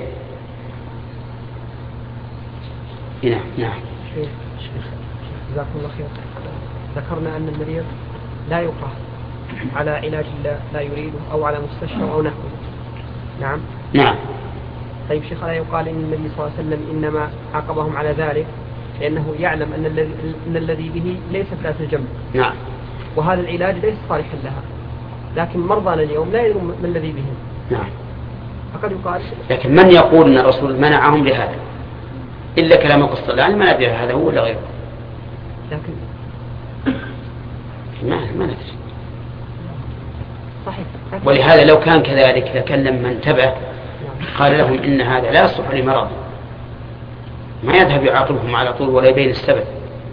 نعم نعم. شيخ جزاكم الله خير، ذكرنا أن المريض لا يكره على علاج لا يريده أو على مستشفى أو نحوه. نعم نعم. طيب شيخ، لا يقال إن النبي صلى الله عليه وسلم إنما عاقبهم على ذلك لأنه يعلم أن الذي أن الذي به ليس ذات الجنب. نعم. وهذا العلاج ليس صالحا لها، لكن مرضانا اليوم لا يدرون ما الذي بهم. نعم. فقد يقال. لكن من يقول أن الرسول منعهم لهذا إلا كلام القصة يعني ما ندري هذا هو ولا غيره. لكن ما ما ندري. صحيح. ولهذا لو كان كذلك لكلم من انتبه قال لهم إن هذا لا يصلح لمرض ما يذهب يعاقبهم على طول ولا يبين السبب.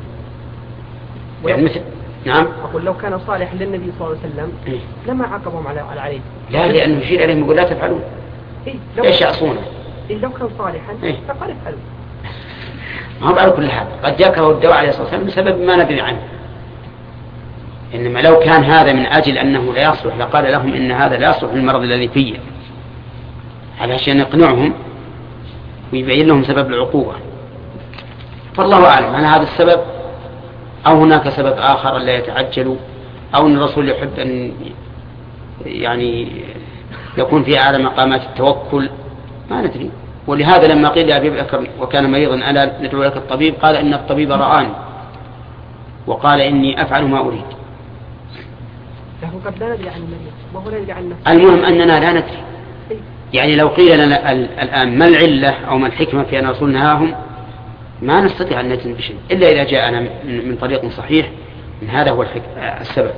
يعني مثل نعم. أقول لو كان صالح للنبي صلى الله عليه وسلم إيه؟ لما عاقبهم على عليه. لا لأنه يشير عليهم يقول لا تفعلون. إيه؟ ايش يعصونه؟ إيه لو كان صالحا إيه؟ فقال افعلوا. ما هو على كل حال قد يكره الدواء عليه الصلاة والسلام بسبب ما ندري عنه. إنما لو كان هذا من أجل أنه لا يصلح لقال لهم إن هذا لا يصلح للمرض الذي فيه علشان يقنعهم ويبين لهم سبب العقوبة. فالله أعلم هل هذا السبب أو هناك سبب آخر لا يتعجلوا أو أن الرسول يحب أن يعني يكون في أعلى مقامات التوكل ما ندري. ولهذا لما قيل لأبي بكر وكان مريضا ألا ندعو لك الطبيب قال إن الطبيب رآني وقال إني أفعل ما أريد. لكن قد لا ندري عن المريض وهو لا يدري عن نفسه. المهم أننا لا ندري. يعني لو قيل لنا الآن ما العلة أو ما الحكمة في أن الرسول نهاهم ما نستطيع أن نجزم بشيء إلا إذا جاءنا من طريق صحيح من هذا هو السبب.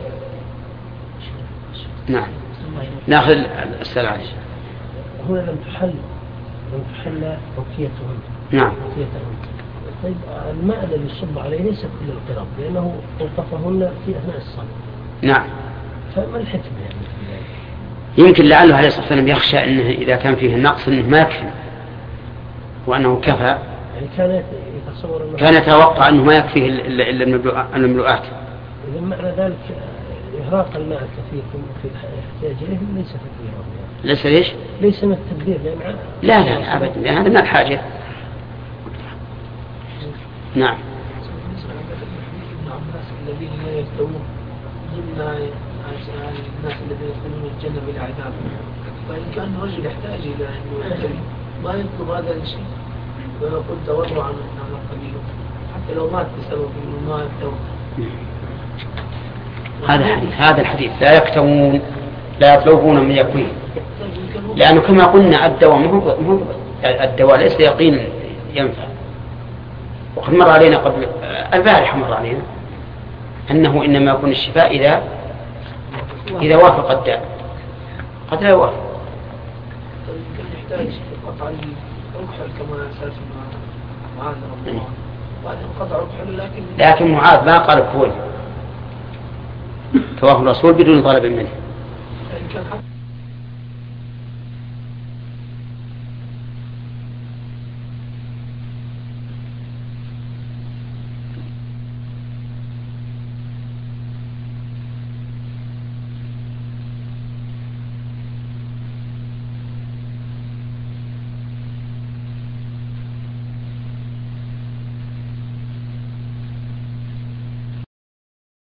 نعم ناخذ السلام عليكم. هنا لم تحل لم تحل توكيتهم. نعم. توكيتهم. طيب الماء الذي يصب عليه ليس كل القرب لأنه اوقفهن في أثناء الصلاة. نعم. فما الحكمة يعني؟ يمكن لعله عليه الصلاة والسلام يخشى أنه إذا كان فيه النقص أنه ما يكفي وأنه كفى. يعني كان يتصور أنه كان يتوقع أنه ما يكفيه إلا المملوءات. إذا معنى ذلك إهراق الماء الكثير في الاحتياج إليه ليس تدبيرا. ليس ليش؟ ليس من التدبير يعني لا لا لا أبدا لأن هذا من الحاجة. نعم. ابن عباس الذين لا يفتوون ضمن الناس الذين يدخلون الجنة بلا عذاب. فإن كان رجل يحتاج إلى أنه يحترم ما يطلب هذا الشيء ويقول تورعا من هذا القبيل حتى لو مات بسبب انه ما يفتون. هذا الحديث هذا الحديث لا يكتوون لا يطلبون من يكوين لأنه كما قلنا الدواء مو الدواء ليس يقينا ينفع. وقد مر علينا قبل البارحة مر علينا أنه إنما يكون الشفاء إذا إذا وافق الداء قد لا يوافق. كان يحتاج قطع الركحل كما أساس معاذ رضي الله عنه وبعدين قطع الركحل لكن لكن معاذ ما قال كفول توافق الرسول بدون طلب منه. كان